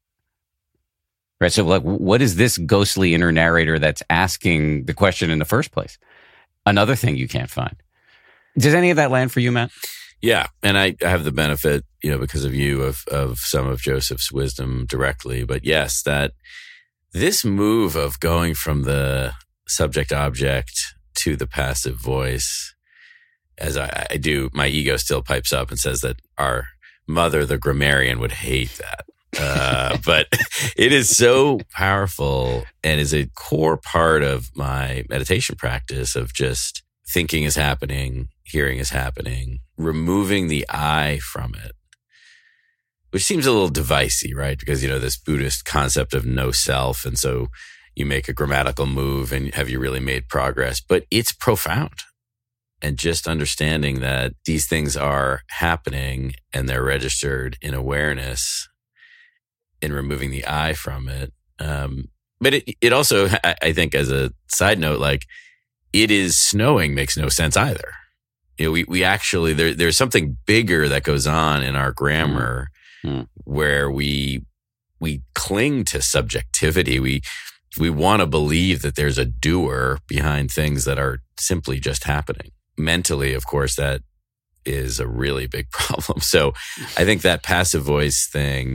Right. So like, what is this ghostly inner narrator that's asking the question in the first place? Another thing you can't find. Does any of that land for you, Matt? Yeah. And I have the benefit, because of you, of some of Joseph's wisdom directly. But yes, that this move of going from the subject object to the passive voice, as I do, my ego still pipes up and says that our mother, the grammarian, would hate that. But it is so powerful and is a core part of my meditation practice of just thinking is happening, hearing is happening, removing the I from it, which seems a little divisive, right? Because, this Buddhist concept of no self. And so you make a grammatical move and have you really made progress? But it's profound. And just understanding that these things are happening and they're registered in awareness, in removing the I from it. But it also, I think as a side note, like it is snowing makes no sense either. We actually, there's something bigger that goes on in our grammar where we cling to subjectivity. We want to believe that there's a doer behind things that are simply just happening. Mentally, of course, that is a really big problem. So I think that passive voice thing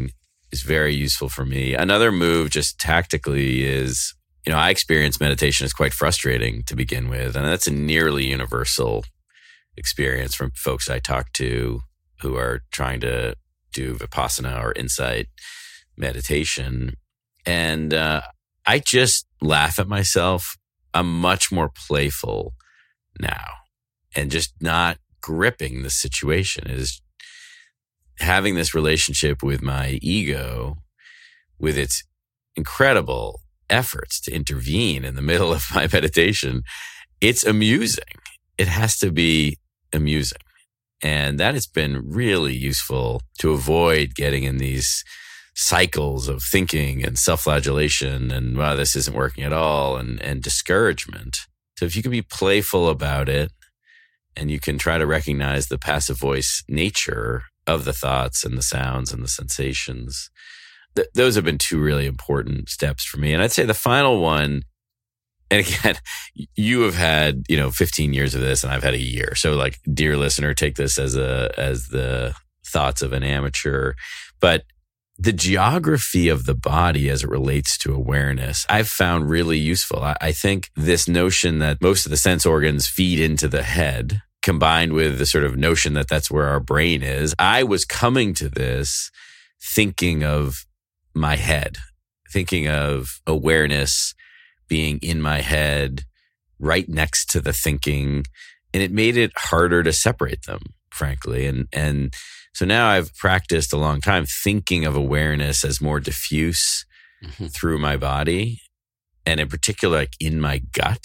is very useful for me. Another move just tactically is, I experience meditation as quite frustrating to begin with. And that's a nearly universal experience from folks I talk to who are trying to do Vipassana or insight meditation. And I just laugh at myself. I'm much more playful now and just not gripping the situation. It is having this relationship with my ego, with its incredible efforts to intervene in the middle of my meditation. It's amusing. It has to be amusing. And that has been really useful to avoid getting in these cycles of thinking and self-flagellation and, wow, this isn't working at all, and discouragement. So if you can be playful about it and you can try to recognize the passive voice nature of the thoughts and the sounds and the sensations, those have been two really important steps for me. And I'd say the final one, and again, you have had, 15 years of this and I've had a year. So like, dear listener, take this as the thoughts of an amateur. But the geography of the body as it relates to awareness, I've found really useful. I think this notion that most of the sense organs feed into the head, combined with the sort of notion that that's where our brain is. I was coming to this thinking of my head, thinking of awareness being in my head, right next to the thinking. And it made it harder to separate them, frankly. And so now I've practiced a long time thinking of awareness as more diffuse through my body. And in particular, like in my gut.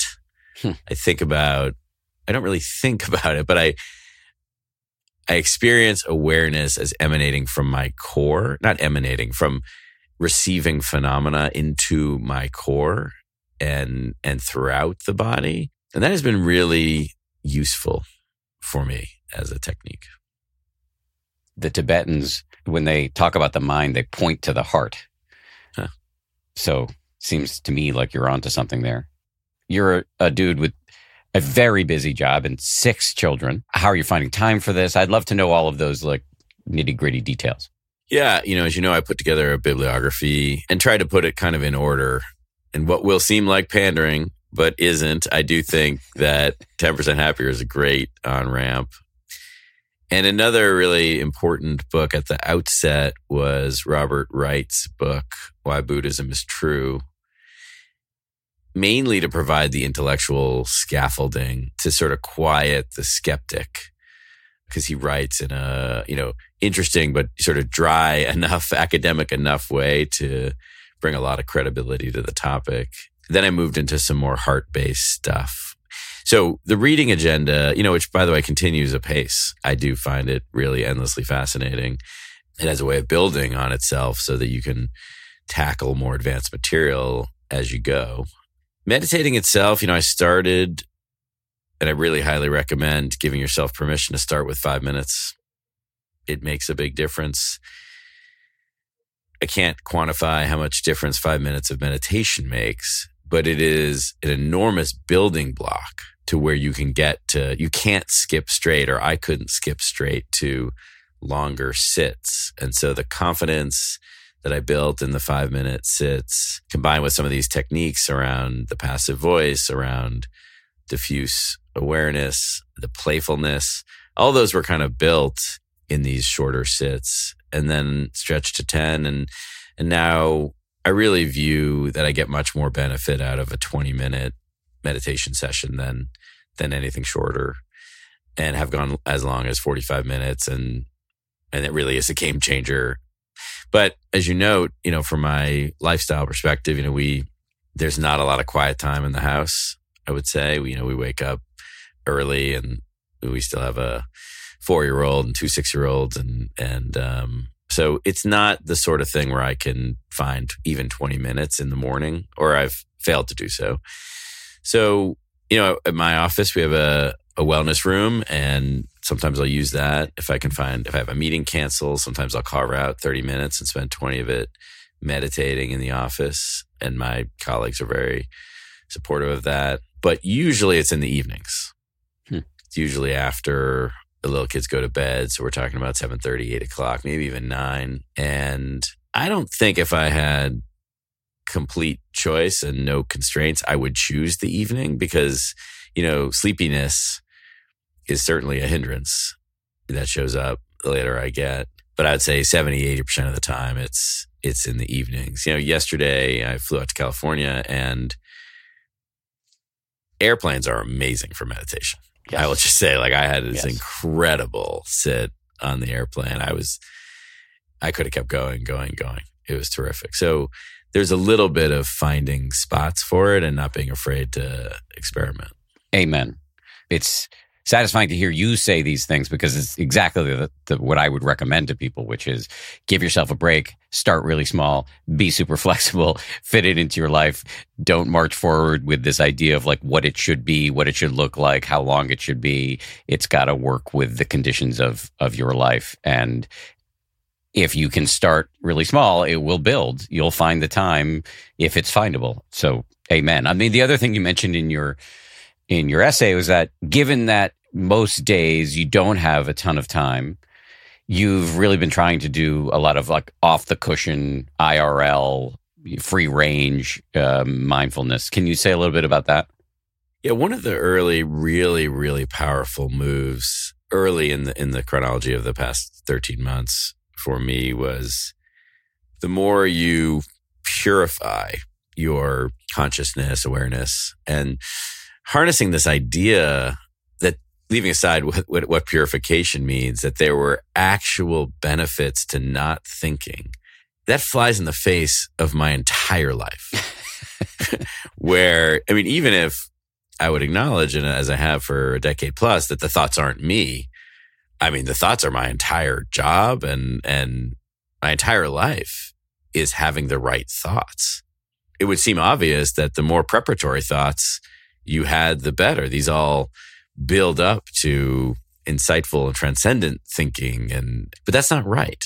I don't really think about it, but I experience awareness as emanating from my core, not emanating, from receiving phenomena into my core and throughout the body. And that has been really useful for me as a technique. The Tibetans, when they talk about the mind, they point to the heart. Huh. So seems to me like you're onto something there. You're a dude with a very busy job and 6 children. How are you finding time for this? I'd love to know all of those like nitty-gritty details. Yeah, as you know, I put together a bibliography and tried to put it kind of in order. And what will seem like pandering, but isn't, I do think that 10% Happier is a great on-ramp. And another really important book at the outset was Robert Wright's book, Why Buddhism is True, mainly to provide the intellectual scaffolding to sort of quiet the skeptic, because he writes in a, interesting but sort of dry enough, academic enough way to bring a lot of credibility to the topic. Then I moved into some more heart-based stuff. So the reading agenda, which by the way continues apace, I do find it really endlessly fascinating. It has a way of building on itself so that you can tackle more advanced material as you go. Meditating itself, I started, and I really highly recommend giving yourself permission to start with 5 minutes. It makes a big difference. I can't quantify how much difference 5 minutes of meditation makes, but it is an enormous building block to where you can get to, you can't skip straight, or I couldn't skip straight to longer sits. And so the confidence that I built in the 5-minute sits, combined with some of these techniques around the passive voice, around diffuse awareness, the playfulness, all those were kind of built in these shorter sits, and then stretched to 10. And now I really view that I get much more benefit out of a 20-minute meditation session than anything shorter, and have gone as long as 45 minutes. And it really is a game changer. But as you note, from my lifestyle perspective, there's not a lot of quiet time in the house, I would say. We wake up early, and we still have a 4-year-old and 2 6-year-olds. And so it's not the sort of thing where I can find even 20 minutes in the morning, or I've failed to do so. So, at my office, we have a wellness room, and sometimes I'll use that if I have a meeting cancel. Sometimes I'll carve out 30 minutes and spend 20 of it meditating in the office. And my colleagues are very supportive of that. But usually it's in the evenings. It's usually after the little kids go to bed. So we're talking about 7:30, 8 o'clock, maybe even 9. And I don't think if I had complete choice and no constraints, I would choose the evening because, sleepiness is certainly a hindrance that shows up the later I get. But I'd say 70-80% of the time it's in the evenings. Yesterday I flew out to California, and airplanes are amazing for meditation. Yes. I will just say, I had this incredible sit on the airplane. I could have kept going. It was terrific. So there's a little bit of finding spots for it and not being afraid to experiment. Amen. It's satisfying to hear you say these things because it's exactly what I would recommend to people, which is give yourself a break, start really small, be super flexible, fit it into your life. Don't march forward with this idea of what it should be, what it should look like, how long it should be. It's got to work with the conditions of your life. And if you can start really small, it will build. You'll find the time if it's findable. So, amen. I mean, the other thing you mentioned in your essay was that given that most days you don't have a ton of time, you've really been trying to do a lot of off the cushion, IRL, free range mindfulness. Can you say a little bit about that? Yeah, one of the early, really, really powerful moves early in the chronology of the past 13 months for me was the more you purify your consciousness, awareness, and harnessing this idea that, leaving aside what purification means, that there were actual benefits to not thinking. That flies in the face of my entire life. Where, even if I would acknowledge, and as I have for a decade plus, that the thoughts aren't me, the thoughts are my entire job, and my entire life is having the right thoughts. It would seem obvious that the more preparatory thoughts you had, the better. These all build up to insightful and transcendent thinking, but that's not right.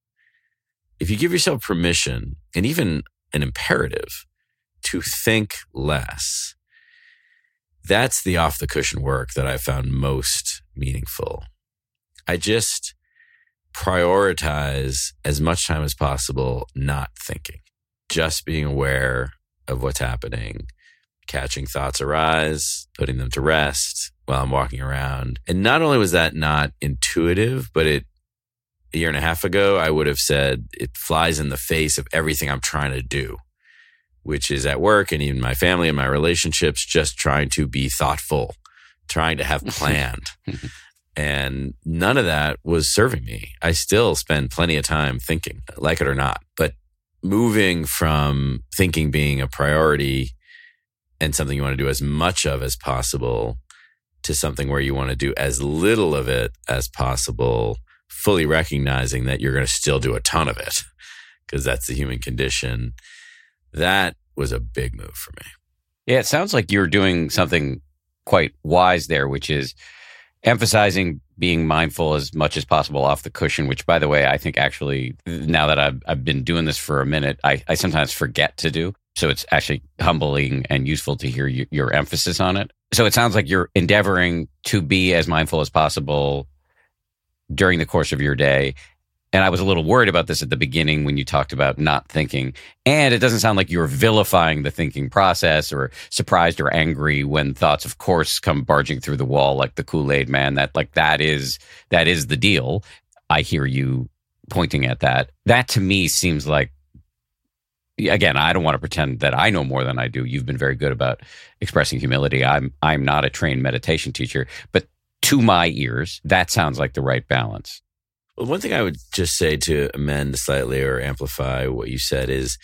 If you give yourself permission and even an imperative to think less, that's the off the cushion work that I found most meaningful. I just prioritize as much time as possible not thinking, just being aware of what's happening, catching thoughts arise, putting them to rest while I'm walking around. And not only was that not intuitive, but a year and a half ago, I would have said it flies in the face of everything I'm trying to do, which is at work and even my family and my relationships, just trying to be thoughtful, trying to have planned. And none of that was serving me. I still spend plenty of time thinking, like it or not. But moving from thinking being a priority and something you want to do as much of as possible to something where you want to do as little of it as possible, fully recognizing that you're going to still do a ton of it because that's the human condition. That was a big move for me. Yeah, it sounds like you're doing something quite wise there, which is emphasizing being mindful as much as possible off the cushion, which, by the way, I think actually, now that I've been doing this for a minute, I sometimes forget to do. So it's actually humbling and useful to hear your emphasis on it. So it sounds like you're endeavoring to be as mindful as possible during the course of your day. And I was a little worried about this at the beginning when you talked about not thinking. And it doesn't sound like you're vilifying the thinking process or surprised or angry when thoughts, of course, come barging through the wall like the Kool-Aid man. That is the deal. I hear you pointing at that. That to me seems like, again, I don't want to pretend that I know more than I do. You've been very good about expressing humility. I'm not a trained meditation teacher, but to my ears, that sounds like the right balance. Well, one thing I would just say to amend slightly or amplify what you said is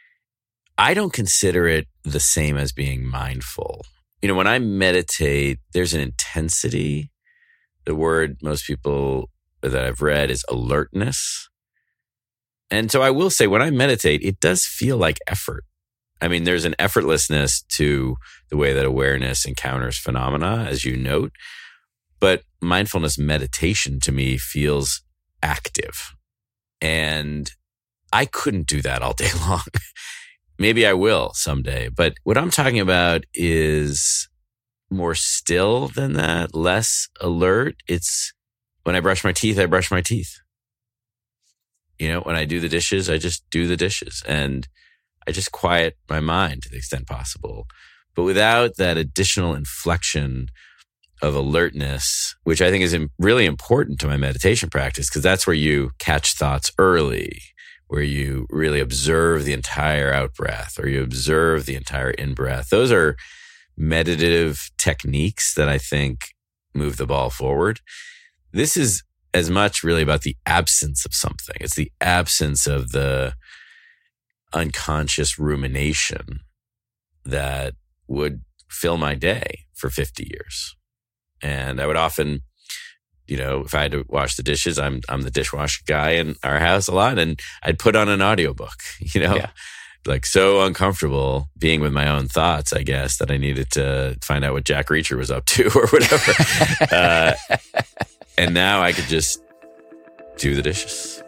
I don't consider it the same as being mindful. When I meditate, there's an intensity. The word most people that I've read is alertness. And so I will say when I meditate, it does feel like effort. There's an effortlessness to the way that awareness encounters phenomena, as you note. But mindfulness meditation to me feels active. And I couldn't do that all day long. Maybe I will someday. But what I'm talking about is more still than that, less alert. It's when I brush my teeth, I brush my teeth. when I do the dishes, I just do the dishes and I just quiet my mind to the extent possible. But without that additional inflection of alertness, which I think is really important to my meditation practice, because that's where you catch thoughts early, where you really observe the entire out breath or you observe the entire in breath. Those are meditative techniques that I think move the ball forward. This is as much really about the absence of something. It's the absence of the unconscious rumination that would fill my day for 50 years. And I would often, if I had to wash the dishes, I'm the dishwasher guy in our house a lot, and I'd put on an audiobook, like so uncomfortable being with my own thoughts, I guess, that I needed to find out what Jack Reacher was up to or whatever. And now I could just do the dishes.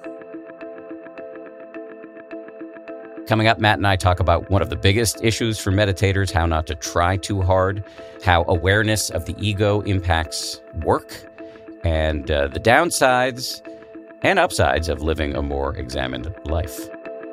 Coming up, Matt and I talk about one of the biggest issues for meditators, how not to try too hard, how awareness of the ego impacts work, and the downsides and upsides of living a more examined life.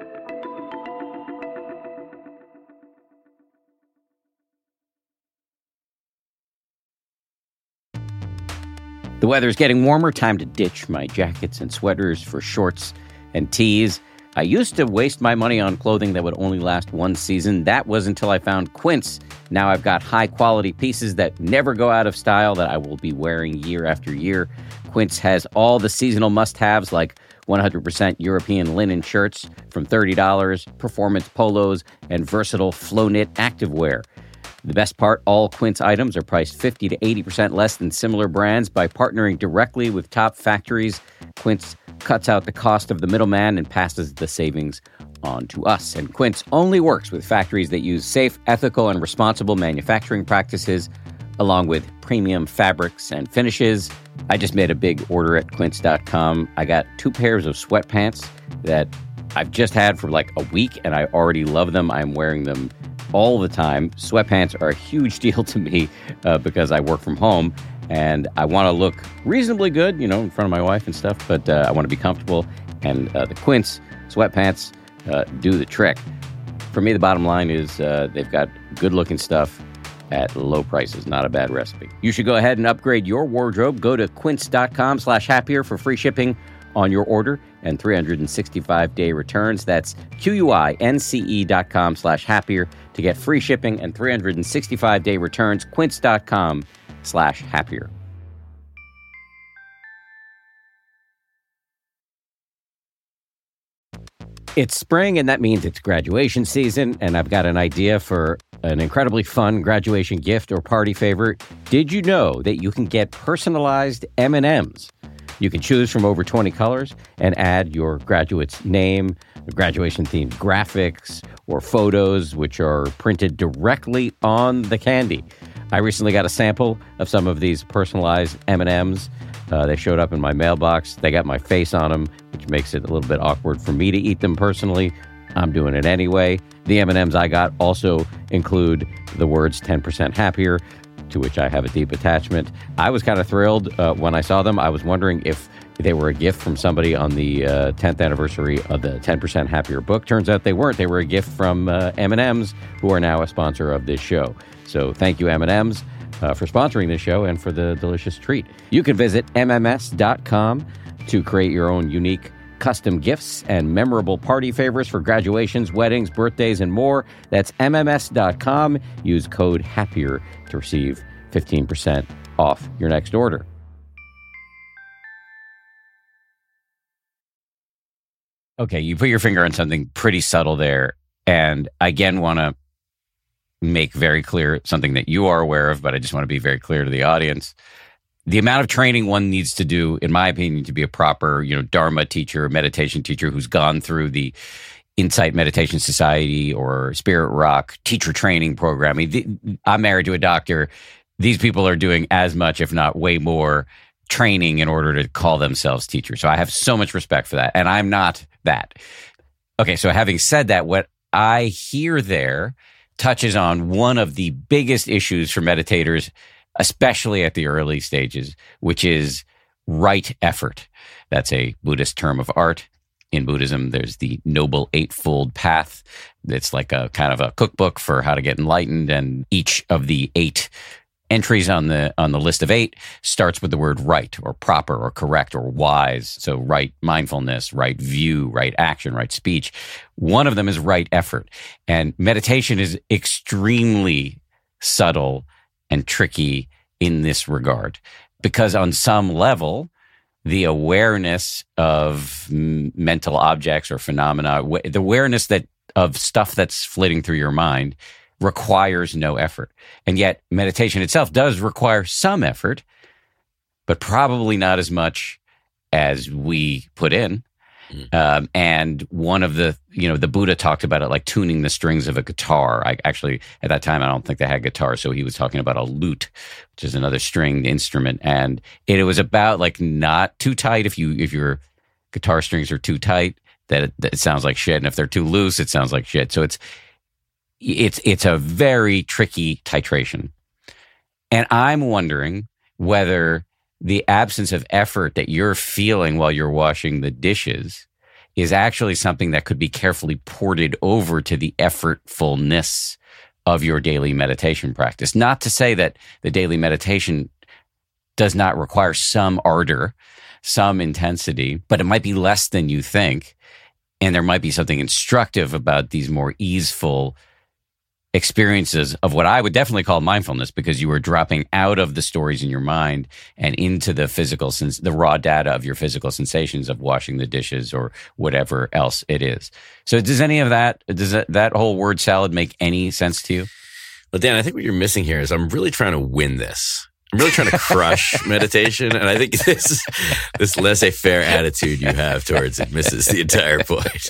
The weather's getting warmer. Time to ditch my jackets and sweaters for shorts and tees. I used to waste my money on clothing that would only last one season. That was until I found Quince. Now I've got high-quality pieces that never go out of style that I will be wearing year after year. Quince has all the seasonal must-haves like 100% European linen shirts from $30, performance polos, and versatile flow-knit activewear. The best part, all Quince items are priced 50 to 80% less than similar brands. By partnering directly with top factories, Quince cuts out the cost of the middleman and passes the savings on to us. And Quince only works with factories that use safe, ethical, and responsible manufacturing practices, along with premium fabrics and finishes. I just made a big order at quince.com. I got 2 pairs of sweatpants that I've just had for like a week, and I already love them. I'm wearing them all the time. Sweatpants are a huge deal to me because I work from home and I want to look reasonably good, in front of my wife and stuff, but I want to be comfortable. And the Quince sweatpants do the trick. For me, the bottom line is they've got good-looking stuff at low prices. Not a bad recipe. You should go ahead and upgrade your wardrobe. Go to quince.com/happier for free shipping on your order and 365-day returns. That's QUINCE.com/happier to get free shipping and 365-day returns. Quince.com/happier. It's spring, and that means it's graduation season, and I've got an idea for an incredibly fun graduation gift or party favor. Did you know that you can get personalized M&Ms? You can choose from over 20 colors and add your graduate's name, graduation-themed graphics, or photos, which are printed directly on the candy. I recently got a sample of some of these personalized M&Ms. They showed up in my mailbox. They got my face on them, which makes it a little bit awkward for me to eat them personally. I'm doing it anyway. The M&Ms I got also include the words 10% happier, to which I have a deep attachment. I was kind of thrilled when I saw them. I was wondering if they were a gift from somebody on the 10th anniversary of the 10% Happier book. Turns out they weren't. They were a gift from M&Ms, who are now a sponsor of this show. So thank you, M&Ms, for sponsoring this show and for the delicious treat. You can visit MMS.com to create your own unique custom gifts and memorable party favors for graduations, weddings, birthdays, and more. That's MMS.com. Use code HAPPIER to receive 15% off your next order. Okay, you put your finger on something pretty subtle there, and I again want to make very clear something that you are aware of, but I just want to be very clear to the audience. The amount of training one needs to do, in my opinion, to be a proper, Dharma teacher, meditation teacher who's gone through the Insight Meditation Society or Spirit Rock teacher training program. I'm married to a doctor. These people are doing as much, if not way more, training in order to call themselves teachers. So I have so much respect for that, and I'm not that. Okay, so having said that, what I hear there touches on one of the biggest issues for meditators, especially at the early stages, which is right effort. That's a Buddhist term of art. in Buddhism, there's the Noble Eightfold Path. It's like a kind of a cookbook for how to get enlightened. And each of the 8 entries on the list of 8 starts with the word right or proper or correct or wise. So right mindfulness, right view, right action, right speech. One of them is right effort. And meditation is extremely subtle and tricky in this regard, because on some level, the awareness of mental objects or phenomena, the awareness of stuff that's flitting through your mind requires no effort. And yet meditation itself does require some effort, but probably not as much as we put in. And one of the Buddha talked about it like tuning the strings of a guitar. At that time, I don't think they had guitars. So he was talking about a lute, which is another stringed instrument. And it was about like not too tight. If your guitar strings are too tight, that it sounds like shit. And if they're too loose, it sounds like shit. So it's a very tricky titration. And I'm wondering whether the absence of effort that you're feeling while you're washing the dishes is actually something that could be carefully ported over to the effortfulness of your daily meditation practice. Not to say that the daily meditation does not require some ardor, some intensity, but it might be less than you think. And there might be something instructive about these more easeful experiences of what I would definitely call mindfulness, because you are dropping out of the stories in your mind and into the physical the raw data of your physical sensations of washing the dishes or whatever else it is. So does that whole word salad make any sense to you? Well, Dan, I think what you're missing here is I'm really trying to win this. I'm really trying to crush meditation. And I think this laissez-faire attitude you have towards it misses the entire point.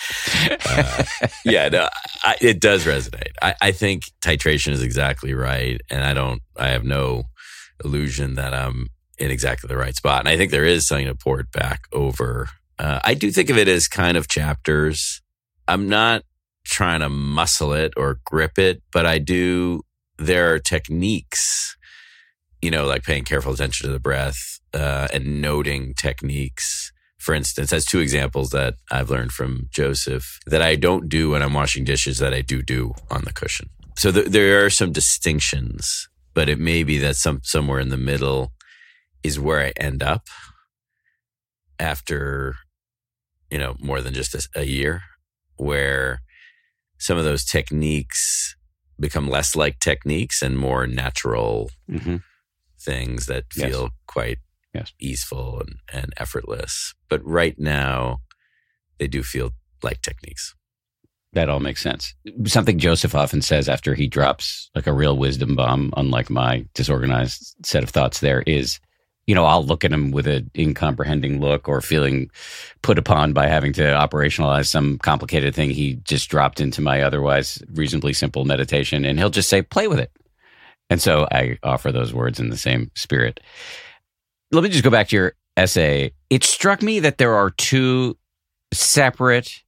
It does resonate. I think titration is exactly right. And I have no illusion that I'm in exactly the right spot. And I think there is something to pour it back over. I do think of it as kind of chapters. I'm not trying to muscle it or grip it, but there are techniques, like paying careful attention to the breath and noting techniques. For instance, that's 2 examples that I've learned from Joseph that I don't do when I'm washing dishes that I do on the cushion. So there are some distinctions, but it may be that somewhere in the middle is where I end up after, more than just a year, where some of those techniques become less like techniques and more natural things that feel quite easeful and effortless. But right now, they do feel like techniques. That all makes sense. Something Joseph often says after he drops like a real wisdom bomb, unlike my disorganized set of thoughts there, is, I'll look at him with an incomprehending look or feeling put upon by having to operationalize some complicated thing he just dropped into my otherwise reasonably simple meditation. And he'll just say, play with it. And so I offer those words in the same spirit. Let me just go back to your essay. It struck me that there are 2 separate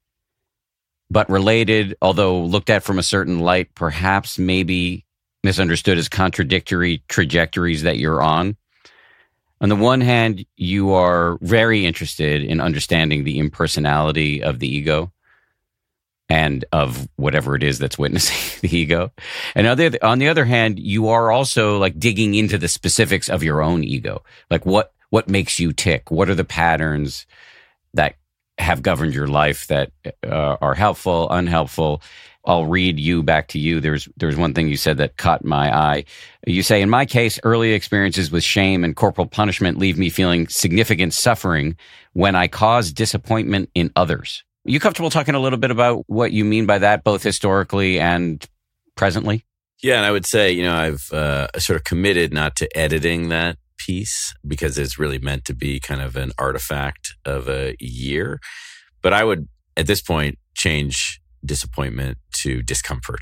but related, although looked at from a certain light, perhaps maybe misunderstood as contradictory trajectories that you're on. On the one hand, you are very interested in understanding the impersonality of the ego and of whatever it is that's witnessing the ego. And on the other hand, you are also like digging into the specifics of your own ego. Like what makes you tick? What are the patterns that have governed your life that are helpful, unhelpful? I'll read back to you. There's one thing you said that caught my eye. You say, in my case, early experiences with shame and corporal punishment leave me feeling significant suffering when I cause disappointment in others. Are you comfortable talking a little bit about what you mean by that, both historically and presently? Yeah, and I would say, I've sort of committed not to editing that piece because it's really meant to be kind of an artifact of a year. But I would, at this point, change disappointment to discomfort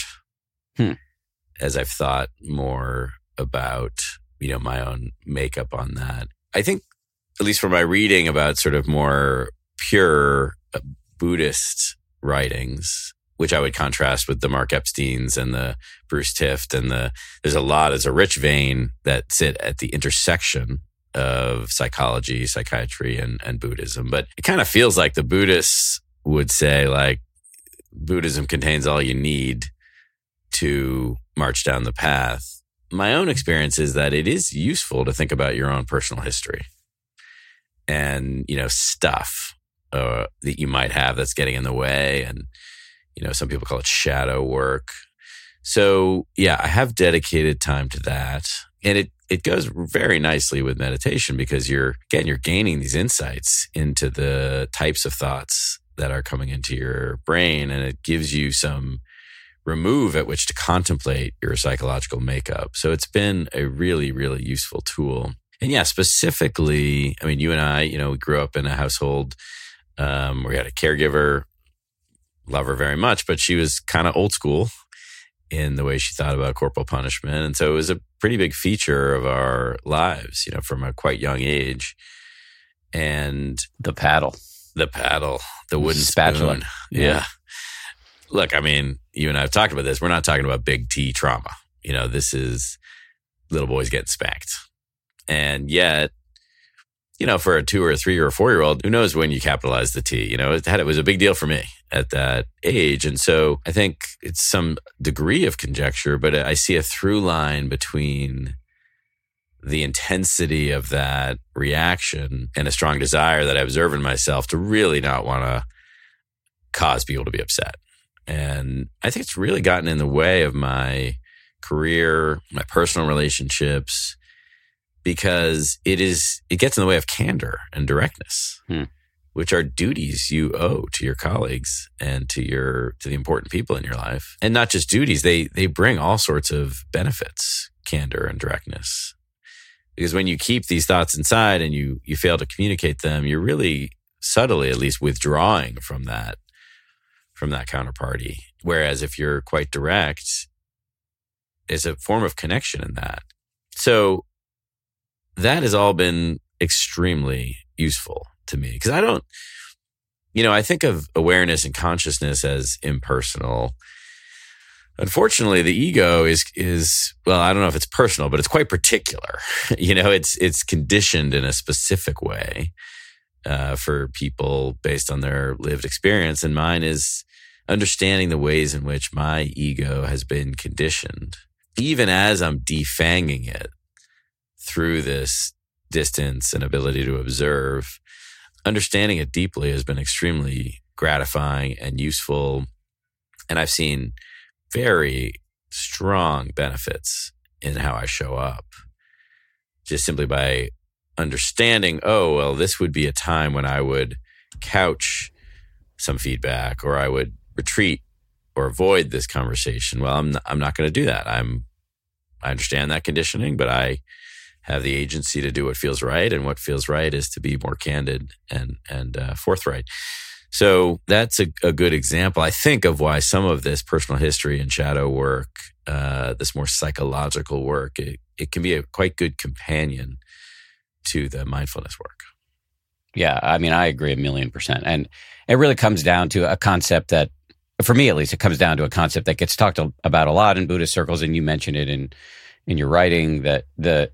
as I've thought more about, my own makeup on that. I think, at least from my reading about sort of more pure Buddhist writings, which I would contrast with the Mark Epsteins and the Bruce Tift, and there's a rich vein that sit at the intersection of psychology, psychiatry, and Buddhism. But it kind of feels like the Buddhists would say, like, Buddhism contains all you need to march down the path. My own experience is that it is useful to think about your own personal history and, stuff that you might have that's getting in the way. And, some people call it shadow work. So, yeah, I have dedicated time to that. And it goes very nicely with meditation because you're gaining these insights into the types of thoughts that are coming into your brain. And it gives you some remove at which to contemplate your psychological makeup. So it's been a really, really useful tool. And yeah, specifically, I mean, you and I, we grew up in a household where we had a caregiver, love her very much, but she was kind of old school in the way she thought about corporal punishment. And so it was a pretty big feature of our lives, from a quite young age. And the paddle, the wooden spatula. Spoon. Yeah. Look, I mean, you and I have talked about this. We're not talking about big T trauma. This is little boys getting spanked. And yet, for a 2 or a 3 or a 4-year-old, who knows when you capitalize the T? It was a big deal for me at that age. And so I think it's some degree of conjecture, but I see a through line between the intensity of that reaction and a strong desire that I observe in myself to really not want to cause people to be upset. And I think it's really gotten in the way of my career, my personal relationships, because it gets in the way of candor and directness, which are duties you owe to your colleagues and to the important people in your life. And not just duties, they bring all sorts of benefits, candor and directness. Because when you keep these thoughts inside and you fail to communicate them, you're really subtly, at least, withdrawing from that counterparty. Whereas if you're quite direct, there's a form of connection in that. So that has all been extremely useful to me because I think of awareness and consciousness as impersonal. Unfortunately, the ego is well, I don't know if it's personal, but it's quite particular. It's conditioned in a specific way for people based on their lived experience. And mine is understanding the ways in which my ego has been conditioned, even as I'm defanging it through this distance and ability to observe. Understanding it deeply has been extremely gratifying and useful. And I've seen very strong benefits in how I show up, just simply by understanding, this would be a time when I would couch some feedback or I would retreat or avoid this conversation. Well, I'm not going to do that. I understand that conditioning, but I have the agency to do what feels right, and what feels right is to be more candid and forthright. So that's a good example, I think, of why some of this personal history and shadow work, this more psychological work, it can be a quite good companion to the mindfulness work. Yeah, I mean, I agree 1,000,000%. And it really comes down to a concept that, for me at least, it comes down to a concept that gets talked about a lot in Buddhist circles, and you mentioned it in your writing, that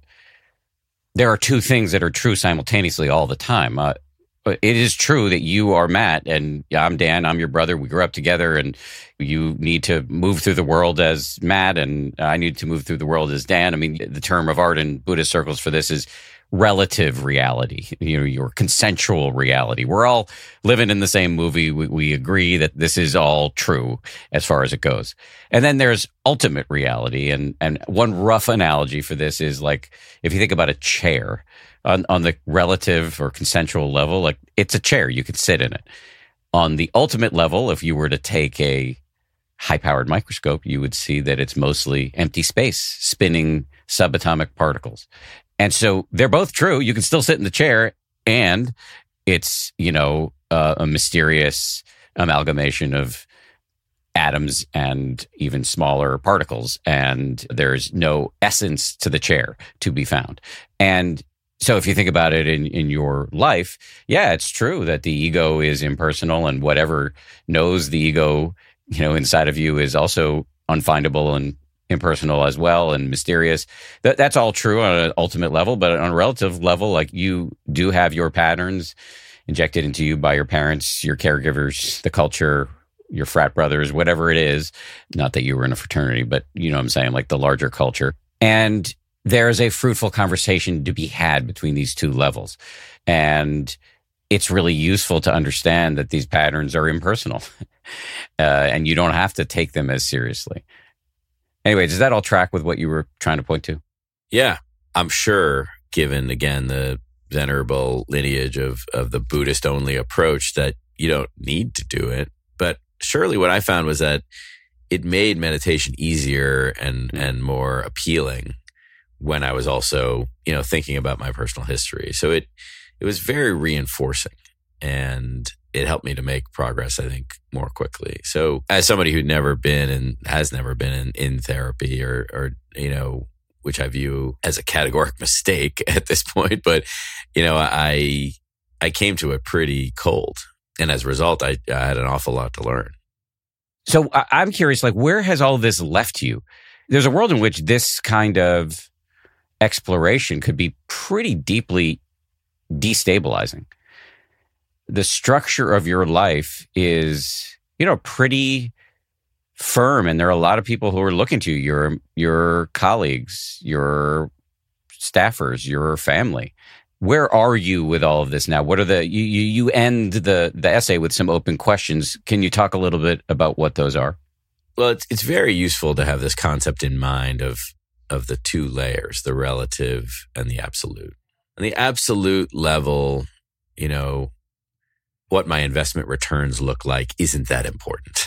there are two things that are true simultaneously all the time. It is true that you are Matt and I'm Dan, I'm your brother. We grew up together, and you need to move through the world as Matt and I need to move through the world as Dan. I mean, the term of art in Buddhist circles for this is relative reality, your consensual reality. We're all living in the same movie. We agree that this is all true as far as it goes. And then there's ultimate reality. And one rough analogy for this is like, if you think about a chair on the relative or consensual level, like it's a chair, you could sit in it. On the ultimate level, if you were to take a high-powered microscope, you would see that it's mostly empty space, spinning subatomic particles. And so they're both true. You can still sit in the chair, and it's, a mysterious amalgamation of atoms and even smaller particles. And there's no essence to the chair to be found. And so if you think about it in your life, yeah, it's true that the ego is impersonal, and whatever knows the ego, inside of you is also unfindable impersonal as well and mysterious. That's all true on an ultimate level, but on a relative level, like you do have your patterns injected into you by your parents, your caregivers, the culture, your frat brothers, whatever it is. Not that you were in a fraternity, but you know what I'm saying, like the larger culture. And there is a fruitful conversation to be had between these two levels. And it's really useful to understand that these patterns are impersonal and you don't have to take them as seriously. Anyway, does that all track with what you were trying to point to? Yeah, I'm sure, given, again, the venerable lineage of the Buddhist-only approach, that you don't need to do it. But surely what I found was that it made meditation easier and more appealing when I was also, thinking about my personal history. So it was very reinforcing, and it helped me to make progress, I think, more quickly. So as somebody who'd never been and has never been in therapy or which I view as a categoric mistake at this point, but, I came to it pretty cold. And as a result, I had an awful lot to learn. So I'm curious, like, where has all this left you? There's a world in which this kind of exploration could be pretty deeply destabilizing. The structure of your life is, pretty firm, and there are a lot of people who are looking to you, your colleagues, your staffers, your family. Where are you with all of this now? What are you end the essay with some open questions. Can you talk a little bit about what those are? Well, it's very useful to have this concept in mind of the two layers, the relative and the absolute. On the absolute level, what my investment returns look like isn't that important.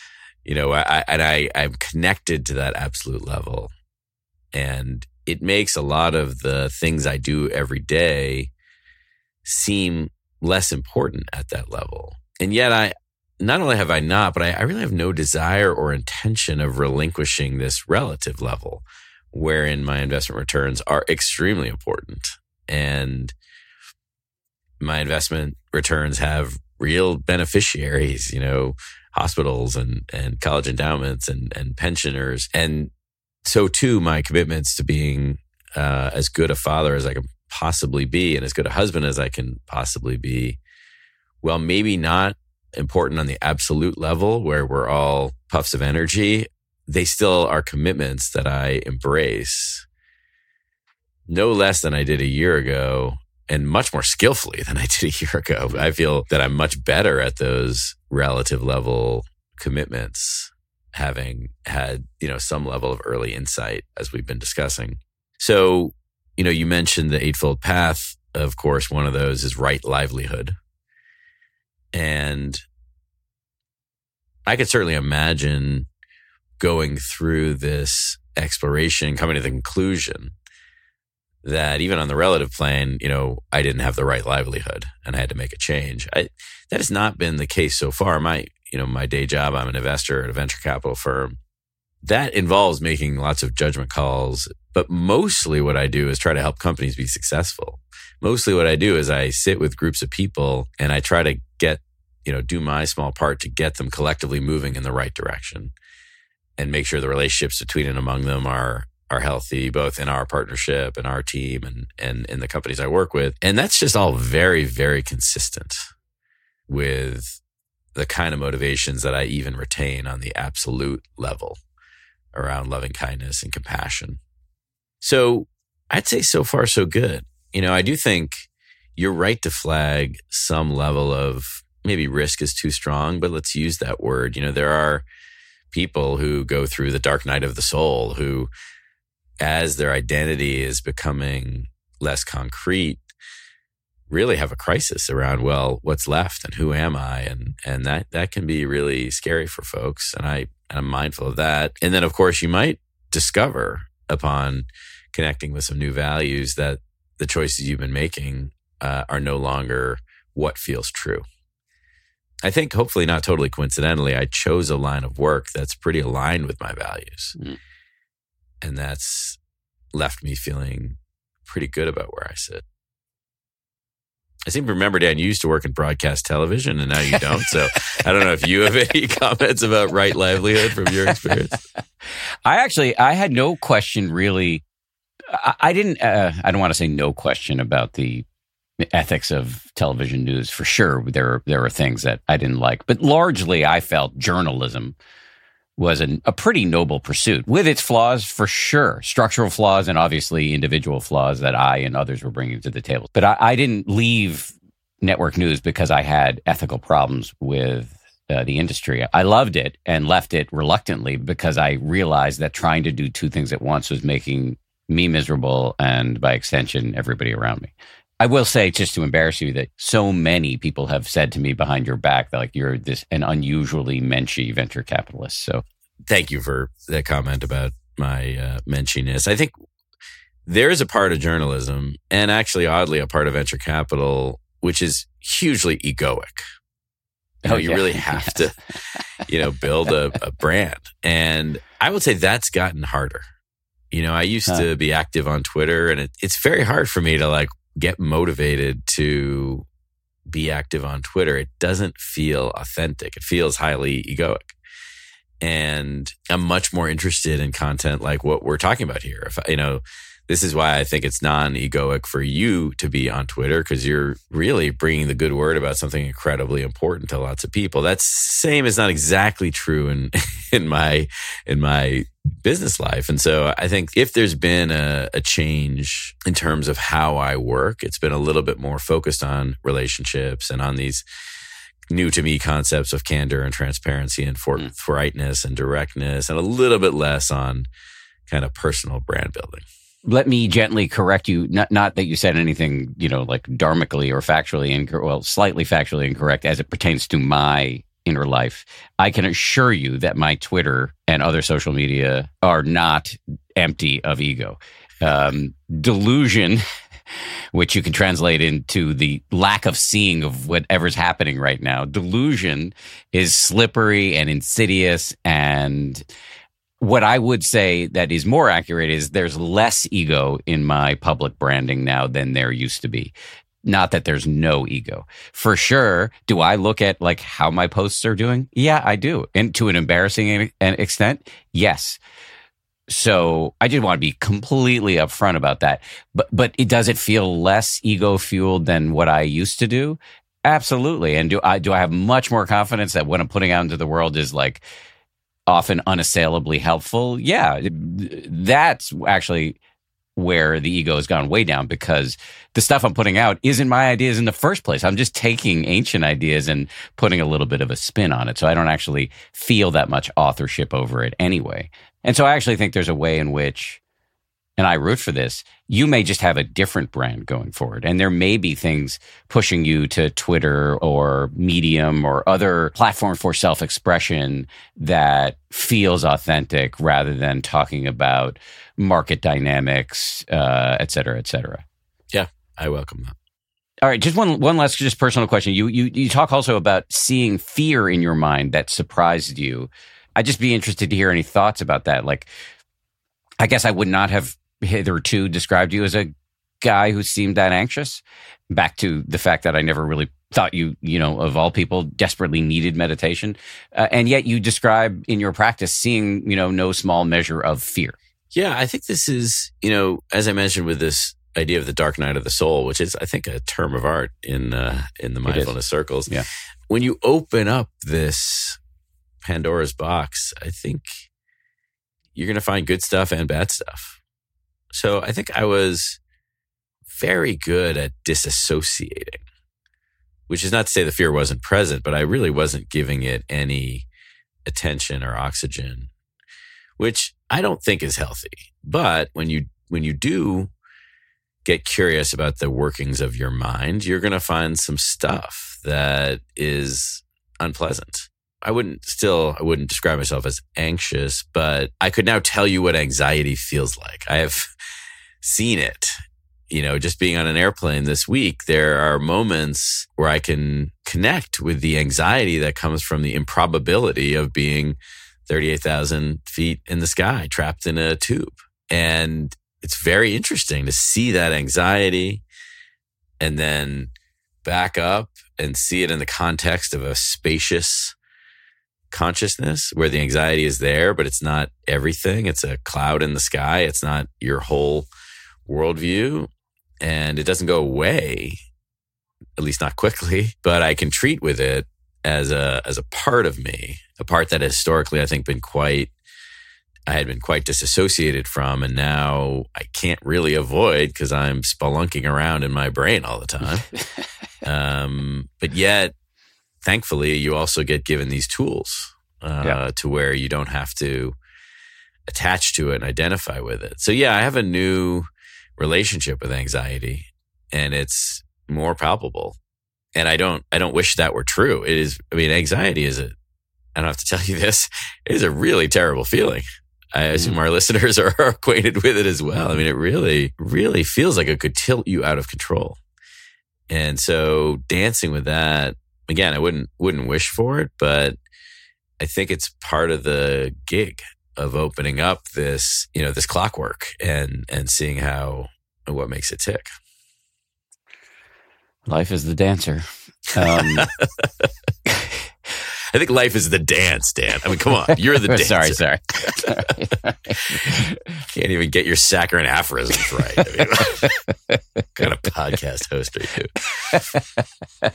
I'm connected to that absolute level. And it makes a lot of the things I do every day seem less important at that level. And yet not only have I not, but I really have no desire or intention of relinquishing this relative level, wherein my investment returns are extremely important. And my investment returns have real beneficiaries, hospitals and college endowments and pensioners. And so too, my commitments to being as good a father as I can possibly be and as good a husband as I can possibly be, well, maybe not important on the absolute level where we're all puffs of energy, they still are commitments that I embrace no less than I did a year ago, and much more skillfully than I did a year ago. I feel that I'm much better at those relative level commitments, having had, some level of early insight as we've been discussing. So, you mentioned the Eightfold Path. Of course, one of those is right livelihood. And I could certainly imagine going through this exploration, coming to the conclusion that even on the relative plane, I didn't have the right livelihood and I had to make a change. That has not been the case so far. My day job, I'm an investor at a venture capital firm. That involves making lots of judgment calls, but mostly what I do is try to help companies be successful. Mostly what I do is I sit with groups of people and I try to get, do my small part to get them collectively moving in the right direction and make sure the relationships between and among them are healthy, both in our partnership and our team and in the companies I work with. And that's just all very, very consistent with the kind of motivations that I even retain on the absolute level around loving kindness and compassion. So I'd say so far so good. I do think you're right to flag some level of maybe risk is too strong, but let's use that word. There are people who go through the dark night of the soul who, as their identity is becoming less concrete, really have a crisis around, well, what's left and who am I? And that can be really scary for folks. And I'm mindful of that. And then, of course, you might discover upon connecting with some new values that the choices you've been making are no longer what feels true. I think hopefully not totally coincidentally, I chose a line of work that's pretty aligned with my values. Mm. And that's left me feeling pretty good about where I sit. I seem to remember, Dan, you used to work in broadcast television and now you don't. So I don't know if you have any comments about right livelihood from your experience. I had no question really. I don't want to say no question about the ethics of television news. For sure, there are things that I didn't like, but largely I felt journalism was a pretty noble pursuit with its flaws, for sure, structural flaws and obviously individual flaws that I and others were bringing to the table. But I didn't leave network news because I had ethical problems with the industry. I loved it and left it reluctantly because I realized that trying to do two things at once was making me miserable and, by extension, everybody around me. I will say, just to embarrass you, that so many people have said to me behind your back that like you're an unusually menschy venture capitalist. So, thank you for that comment about my menschiness. I think there is a part of journalism, and actually, oddly, a part of venture capital, which is hugely egoic. You really have to, build a brand, and I would say that's gotten harder. I used to be active on Twitter, and it's very hard for me to get motivated to be active on Twitter. It doesn't feel authentic. It feels highly egoic. And I'm much more interested in content like what we're talking about here. This is why I think it's non-egoic for you to be on Twitter, because you're really bringing the good word about something incredibly important to lots of people. That's same is not exactly true in my business life. And so I think if there's been a change in terms of how I work, it's been a little bit more focused on relationships and on these new to me concepts of candor and transparency and forthrightness and directness, and a little bit less on kind of personal brand building. Let me gently correct you. Not that you said anything, like dharmically or factually slightly factually incorrect as it pertains to my inner life. I can assure you that my Twitter and other social media are not empty of ego. Delusion, which you can translate into the lack of seeing of whatever's happening right now. Delusion is slippery and insidious, and what I would say that is more accurate is there's less ego in my public branding now than there used to be. Not that there's no ego. For sure, do I look at how my posts are doing? Yeah, I do. And to an embarrassing extent, yes. So I just want to be completely upfront about that. But does it feel less ego-fueled than what I used to do? Absolutely. And do I have much more confidence that what I'm putting out into the world is often unassailably helpful? Yeah, that's actually where the ego has gone way down, because the stuff I'm putting out isn't my ideas in the first place. I'm just taking ancient ideas and putting a little bit of a spin on it. So I don't actually feel that much authorship over it anyway. And so I actually think there's a way in which, and I root for this, you may just have a different brand going forward. And there may be things pushing you to Twitter or Medium or other platforms for self-expression that feels authentic rather than talking about market dynamics, et cetera, et cetera. Yeah, I welcome that. All right, just one last just personal question. You talk also about seeing fear in your mind that surprised you. I'd just be interested to hear any thoughts about that. I guess I would not have hitherto described you as a guy who seemed that anxious. Back to the fact that I never really thought you of all people, desperately needed meditation. And yet you describe in your practice seeing, no small measure of fear. Yeah, I think this is, as I mentioned with this idea of the dark night of the soul, which is, I think, a term of art in the mindfulness circles. Yeah. When you open up this Pandora's box, I think you're going to find good stuff and bad stuff. So I think I was very good at disassociating, which is not to say the fear wasn't present, but I really wasn't giving it any attention or oxygen, which I don't think is healthy. But when you do get curious about the workings of your mind, you're going to find some stuff that is unpleasant. I wouldn't describe myself as anxious, but I could now tell you what anxiety feels like. I have seen it. Just being on an airplane this week, there are moments where I can connect with the anxiety that comes from the improbability of being 38,000 feet in the sky, trapped in a tube. And it's very interesting to see that anxiety and then back up and see it in the context of a spacious consciousness where the anxiety is there, but it's not everything. It's a cloud in the sky. It's not your whole worldview, and it doesn't go away, at least not quickly, but I can treat with it as a part of me, a part that historically I think I had been quite disassociated from, and now I can't really avoid because I'm spelunking around in my brain all the time. But yet, thankfully, you also get given these tools to where you don't have to attach to it and identify with it. So yeah, I have a new relationship with anxiety, and it's more palpable. And I don't wish that were true. It is. I mean, anxiety I don't have to tell you this. It is a really terrible feeling. I assume our listeners are acquainted with it as well. I mean, it really, really feels like it could tilt you out of control. And so dancing with that, again, I wouldn't wish for it, but I think it's part of the gig of opening up this, this clockwork and seeing what makes it tick. Life is the dancer. I think life is the dance, Dan. I mean, come on. You're the dancer. Sorry. Can't even get your saccharine aphorisms right. I mean, what kind of podcast host are you?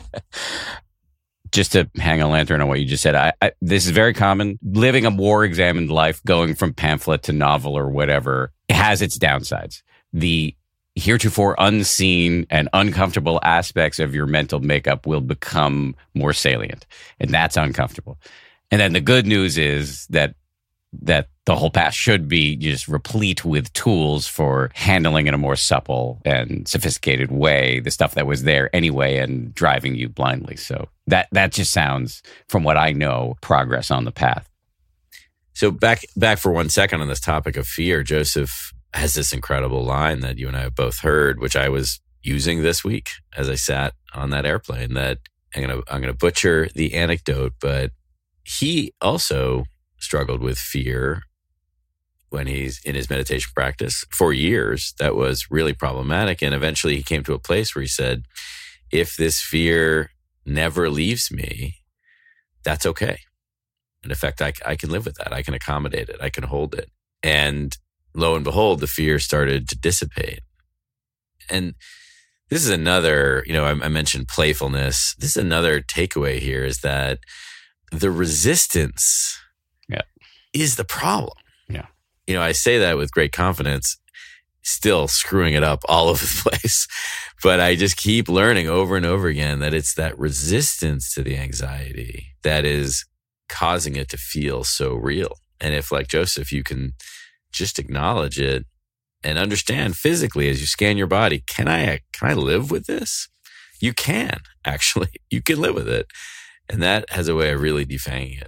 Just to hang a lantern on what you just said, this is very common. Living a more examined life, going from pamphlet to novel or whatever, has its downsides. The heretofore unseen and uncomfortable aspects of your mental makeup will become more salient, and that's uncomfortable. And then the good news is that the whole past should be just replete with tools for handling in a more supple and sophisticated way the stuff that was there anyway and driving you blindly. So that just sounds, from what I know, progress on the path. So back for 1 second on this topic of fear, Joseph has this incredible line that you and I have both heard, which I was using this week as I sat on that airplane, that I'm gonna butcher the anecdote, but he also struggled with fear when he's in his meditation practice for years. That was really problematic. And eventually he came to a place where he said, if this fear never leaves me, that's okay. In effect, I can live with that. I can accommodate it. I can hold it. And lo and behold, the fear started to dissipate. And this is another, I mentioned playfulness. This is another takeaway here, is that the resistance is the problem. Yeah. I say that with great confidence, still screwing it up all over the place. But I just keep learning over and over again that it's that resistance to the anxiety that is causing it to feel so real. And if, like Joseph, you can just acknowledge it and understand physically as you scan your body, can I live with this? You can, actually. You can live with it. And that has a way of really defanging it.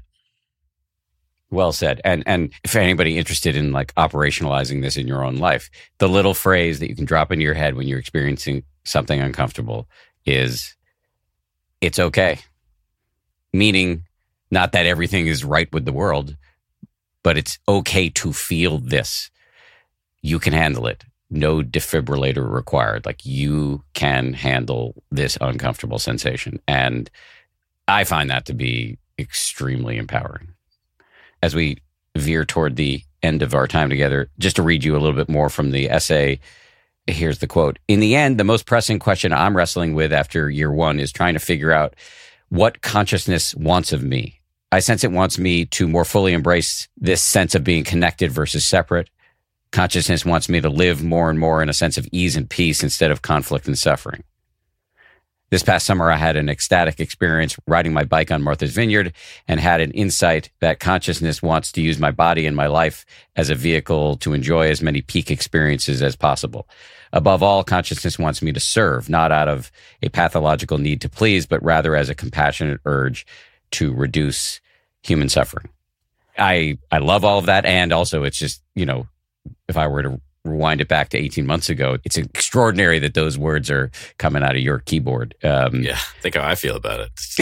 Well said. And if anybody interested in operationalizing this in your own life, the little phrase that you can drop into your head when you're experiencing something uncomfortable is, it's okay. Meaning, not that everything is right with the world, but it's okay to feel this. You can handle it. No defibrillator required. You can handle this uncomfortable sensation. And I find that to be extremely empowering. As we veer toward the end of our time together, just to read you a little bit more from the essay, here's the quote. In the end, the most pressing question I'm wrestling with after year one is trying to figure out what consciousness wants of me. I sense it wants me to more fully embrace this sense of being connected versus separate. Consciousness wants me to live more and more in a sense of ease and peace instead of conflict and suffering. This past summer, I had an ecstatic experience riding my bike on Martha's Vineyard and had an insight that consciousness wants to use my body and my life as a vehicle to enjoy as many peak experiences as possible. Above all, consciousness wants me to serve, not out of a pathological need to please, but rather as a compassionate urge to reduce human suffering. I love all of that. And also, it's just, if I were to rewind it back to 18 months ago, it's extraordinary that those words are coming out of your keyboard. Yeah, think how I feel about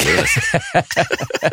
it.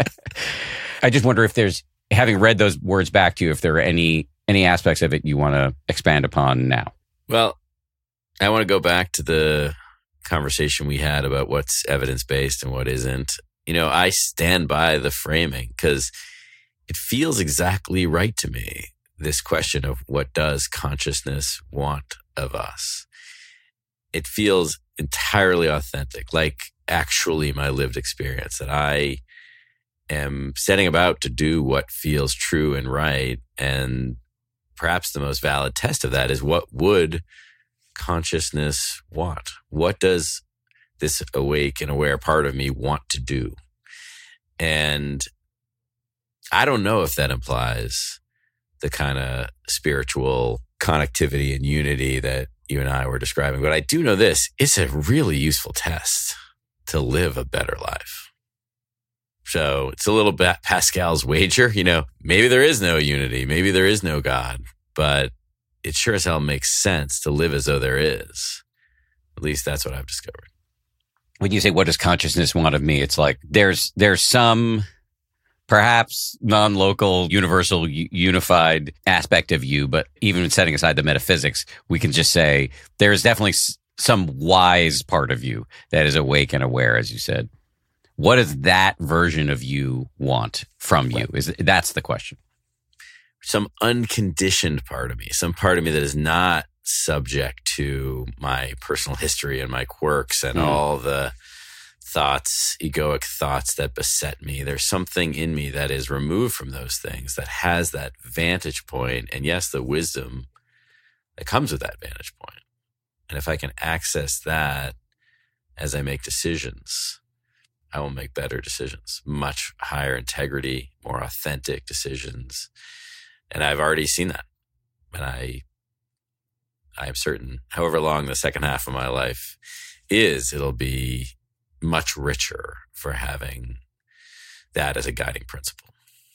I just wonder if there's, having read those words back to you, if there are any aspects of it you want to expand upon now. Well, I want to go back to the conversation we had about what's evidence-based and what isn't. I stand by the framing because it feels exactly right to me. This question of what does consciousness want of us? It feels entirely authentic, like actually my lived experience, that I am setting about to do what feels true and right. And perhaps the most valid test of that is, what would consciousness want? What does this awake and aware part of me want to do? And I don't know if that implies the kind of spiritual connectivity and unity that you and I were describing. But I do know this: it's a really useful test to live a better life. So it's a little bit Pascal's wager. Maybe there is no unity. Maybe there is no God. But it sure as hell makes sense to live as though there is. At least that's what I've discovered. When you say, what does consciousness want of me? It's like there's some perhaps non-local, universal, unified aspect of you. But even setting aside the metaphysics, we can just say there's definitely some wise part of you that is awake and aware, as you said. What does that version of you want from you? That's the question. Some unconditioned part of me, some part of me that is not subject to my personal history and my quirks and all the thoughts, egoic thoughts that beset me. There's something in me that is removed from those things, that has that vantage point, and yes, the wisdom that comes with that vantage point. And if I can access that as I make decisions, I will make better decisions, much higher integrity, more authentic decisions. And I've already seen that. And I am certain, however long the second half of my life is, it'll be much richer for having that as a guiding principle.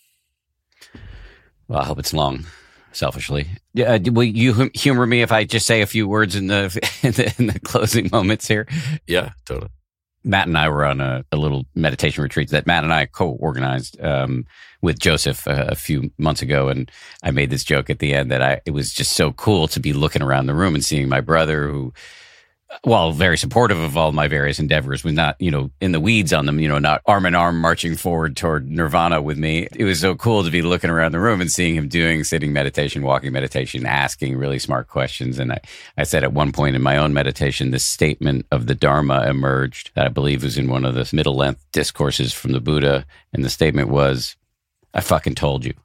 Well, I hope it's long, selfishly. Will you humor me if I just say a few words in the closing moments here? Yeah, totally. Matt and I were on a little meditation retreat that Matt and I co-organized with Joseph a few months ago. And I made this joke at the end that it was just so cool to be looking around the room and seeing my brother, who, while very supportive of all my various endeavors, was not, in the weeds on them, not arm in arm marching forward toward nirvana with me. It was so cool to be looking around the room and seeing him doing sitting meditation, walking meditation, asking really smart questions. And I said at one point in my own meditation, this statement of the Dharma emerged that I believe was in one of the middle-length discourses from the Buddha. And the statement was, I fucking told you.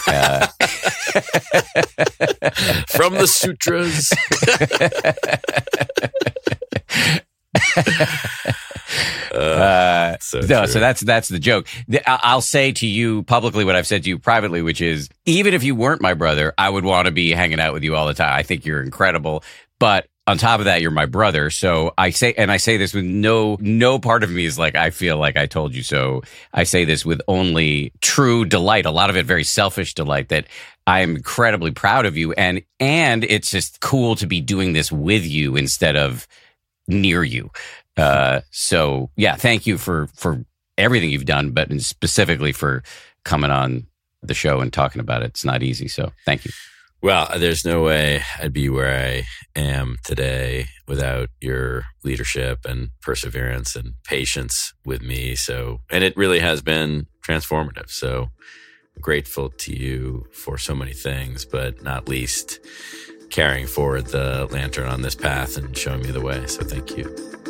From the sutras. So that's the joke. I'll say to you publicly what I've said to you privately, which is, even if you weren't my brother, I would want to be hanging out with you all the time. I think you're incredible. But on top of that, you're my brother. So I say this with no part of me is like, I feel like I told you so. I say this with only true delight, a lot of it very selfish delight, that I'm incredibly proud of you. And it's just cool to be doing this with you instead of near you. So yeah, thank you for everything you've done, but specifically for coming on the show and talking about it. It's not easy. So thank you. Well, there's no way I'd be where I am today without your leadership and perseverance and patience with me. And it really has been transformative. So I'm grateful to you for so many things, but not least carrying forward the lantern on this path and showing me the way. So thank you.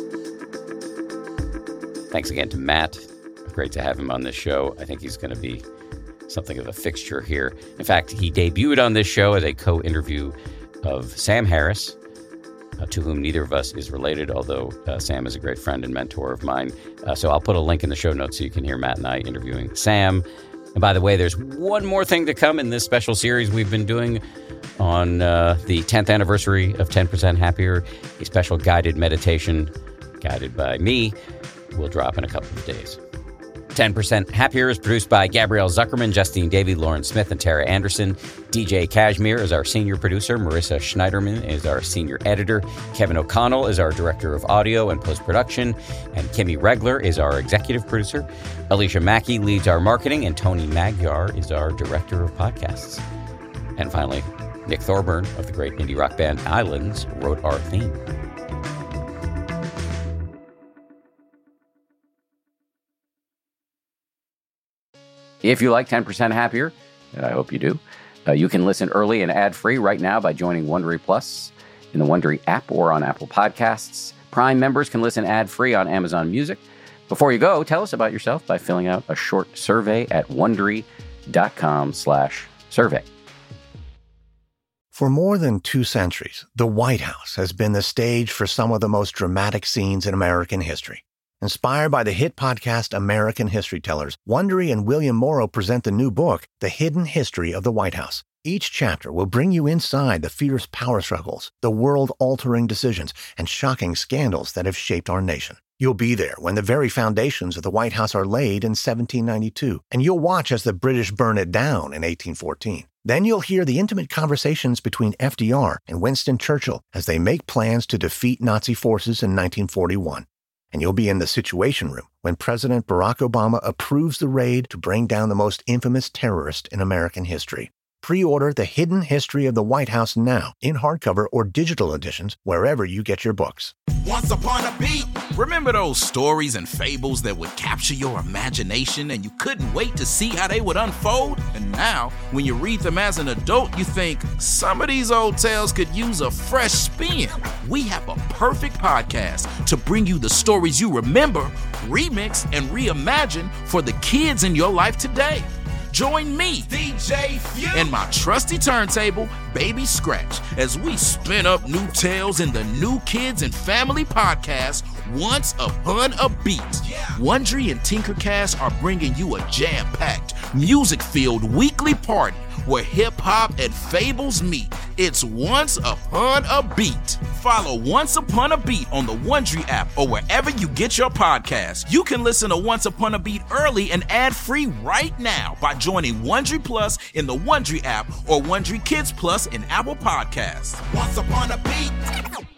Thanks again to Matt. Great to have him on this show. I think he's going to be something of a fixture here. In fact, he debuted on this show as a co-interview of Sam Harris, to whom neither of us is related, although Sam is a great friend and mentor of mine. So I'll put a link in the show notes so you can hear Matt and I interviewing Sam. And by the way, there's one more thing to come in this special series we've been doing on the 10th anniversary of 10% Happier, a special guided meditation guided by me. Will drop in a couple of days. 10% Happier is produced by Gabrielle Zuckerman, Justine Davey, Lauren Smith, and Tara Anderson. DJ Kashmir is our senior producer. Marissa Schneiderman is our senior editor. Kevin O'Connell is our director of audio and post-production. And Kimmy Regler is our executive producer. Alicia Mackey leads our marketing. And Tony Magyar is our director of podcasts. And finally, Nick Thorburn of the great indie rock band Islands wrote our theme. If you like 10% Happier, and I hope you do, you can listen early and ad-free right now by joining Wondery Plus in the Wondery app or on Apple Podcasts. Prime members can listen ad-free on Amazon Music. Before you go, tell us about yourself by filling out a short survey at Wondery.com/survey. For more than 2 centuries, the White House has been the stage for some of the most dramatic scenes in American history. Inspired by the hit podcast American History Tellers, Wondery and William Morrow present the new book, The Hidden History of the White House. Each chapter will bring you inside the fierce power struggles, the world-altering decisions, and shocking scandals that have shaped our nation. You'll be there when the very foundations of the White House are laid in 1792, and you'll watch as the British burn it down in 1814. Then you'll hear the intimate conversations between FDR and Winston Churchill as they make plans to defeat Nazi forces in 1941. And you'll be in the Situation Room when President Barack Obama approves the raid to bring down the most infamous terrorist in American history. Pre-order The Hidden History of the White House now in hardcover or digital editions wherever you get your books. Once upon a beat. Remember those stories and fables that would capture your imagination and you couldn't wait to see how they would unfold? And now, when you read them as an adult, you think, some of these old tales could use a fresh spin. We have a perfect podcast to bring you the stories you remember, remix, and reimagine for the kids in your life today. Join me, DJ Few, and my trusty turntable, Baby Scratch, as we spin up new tales in the New Kids and Family podcast, Once Upon a Beat. Wondery and Tinkercast are bringing you a jam-packed, music-filled weekly party where hip-hop and fables meet. It's Once Upon a Beat. Follow Once Upon a Beat on the Wondery app or wherever you get your podcasts. You can listen to Once Upon a Beat early and ad-free right now by joining Wondery Plus in the Wondery app or Wondery Kids Plus in Apple Podcasts. Once Upon a Beat.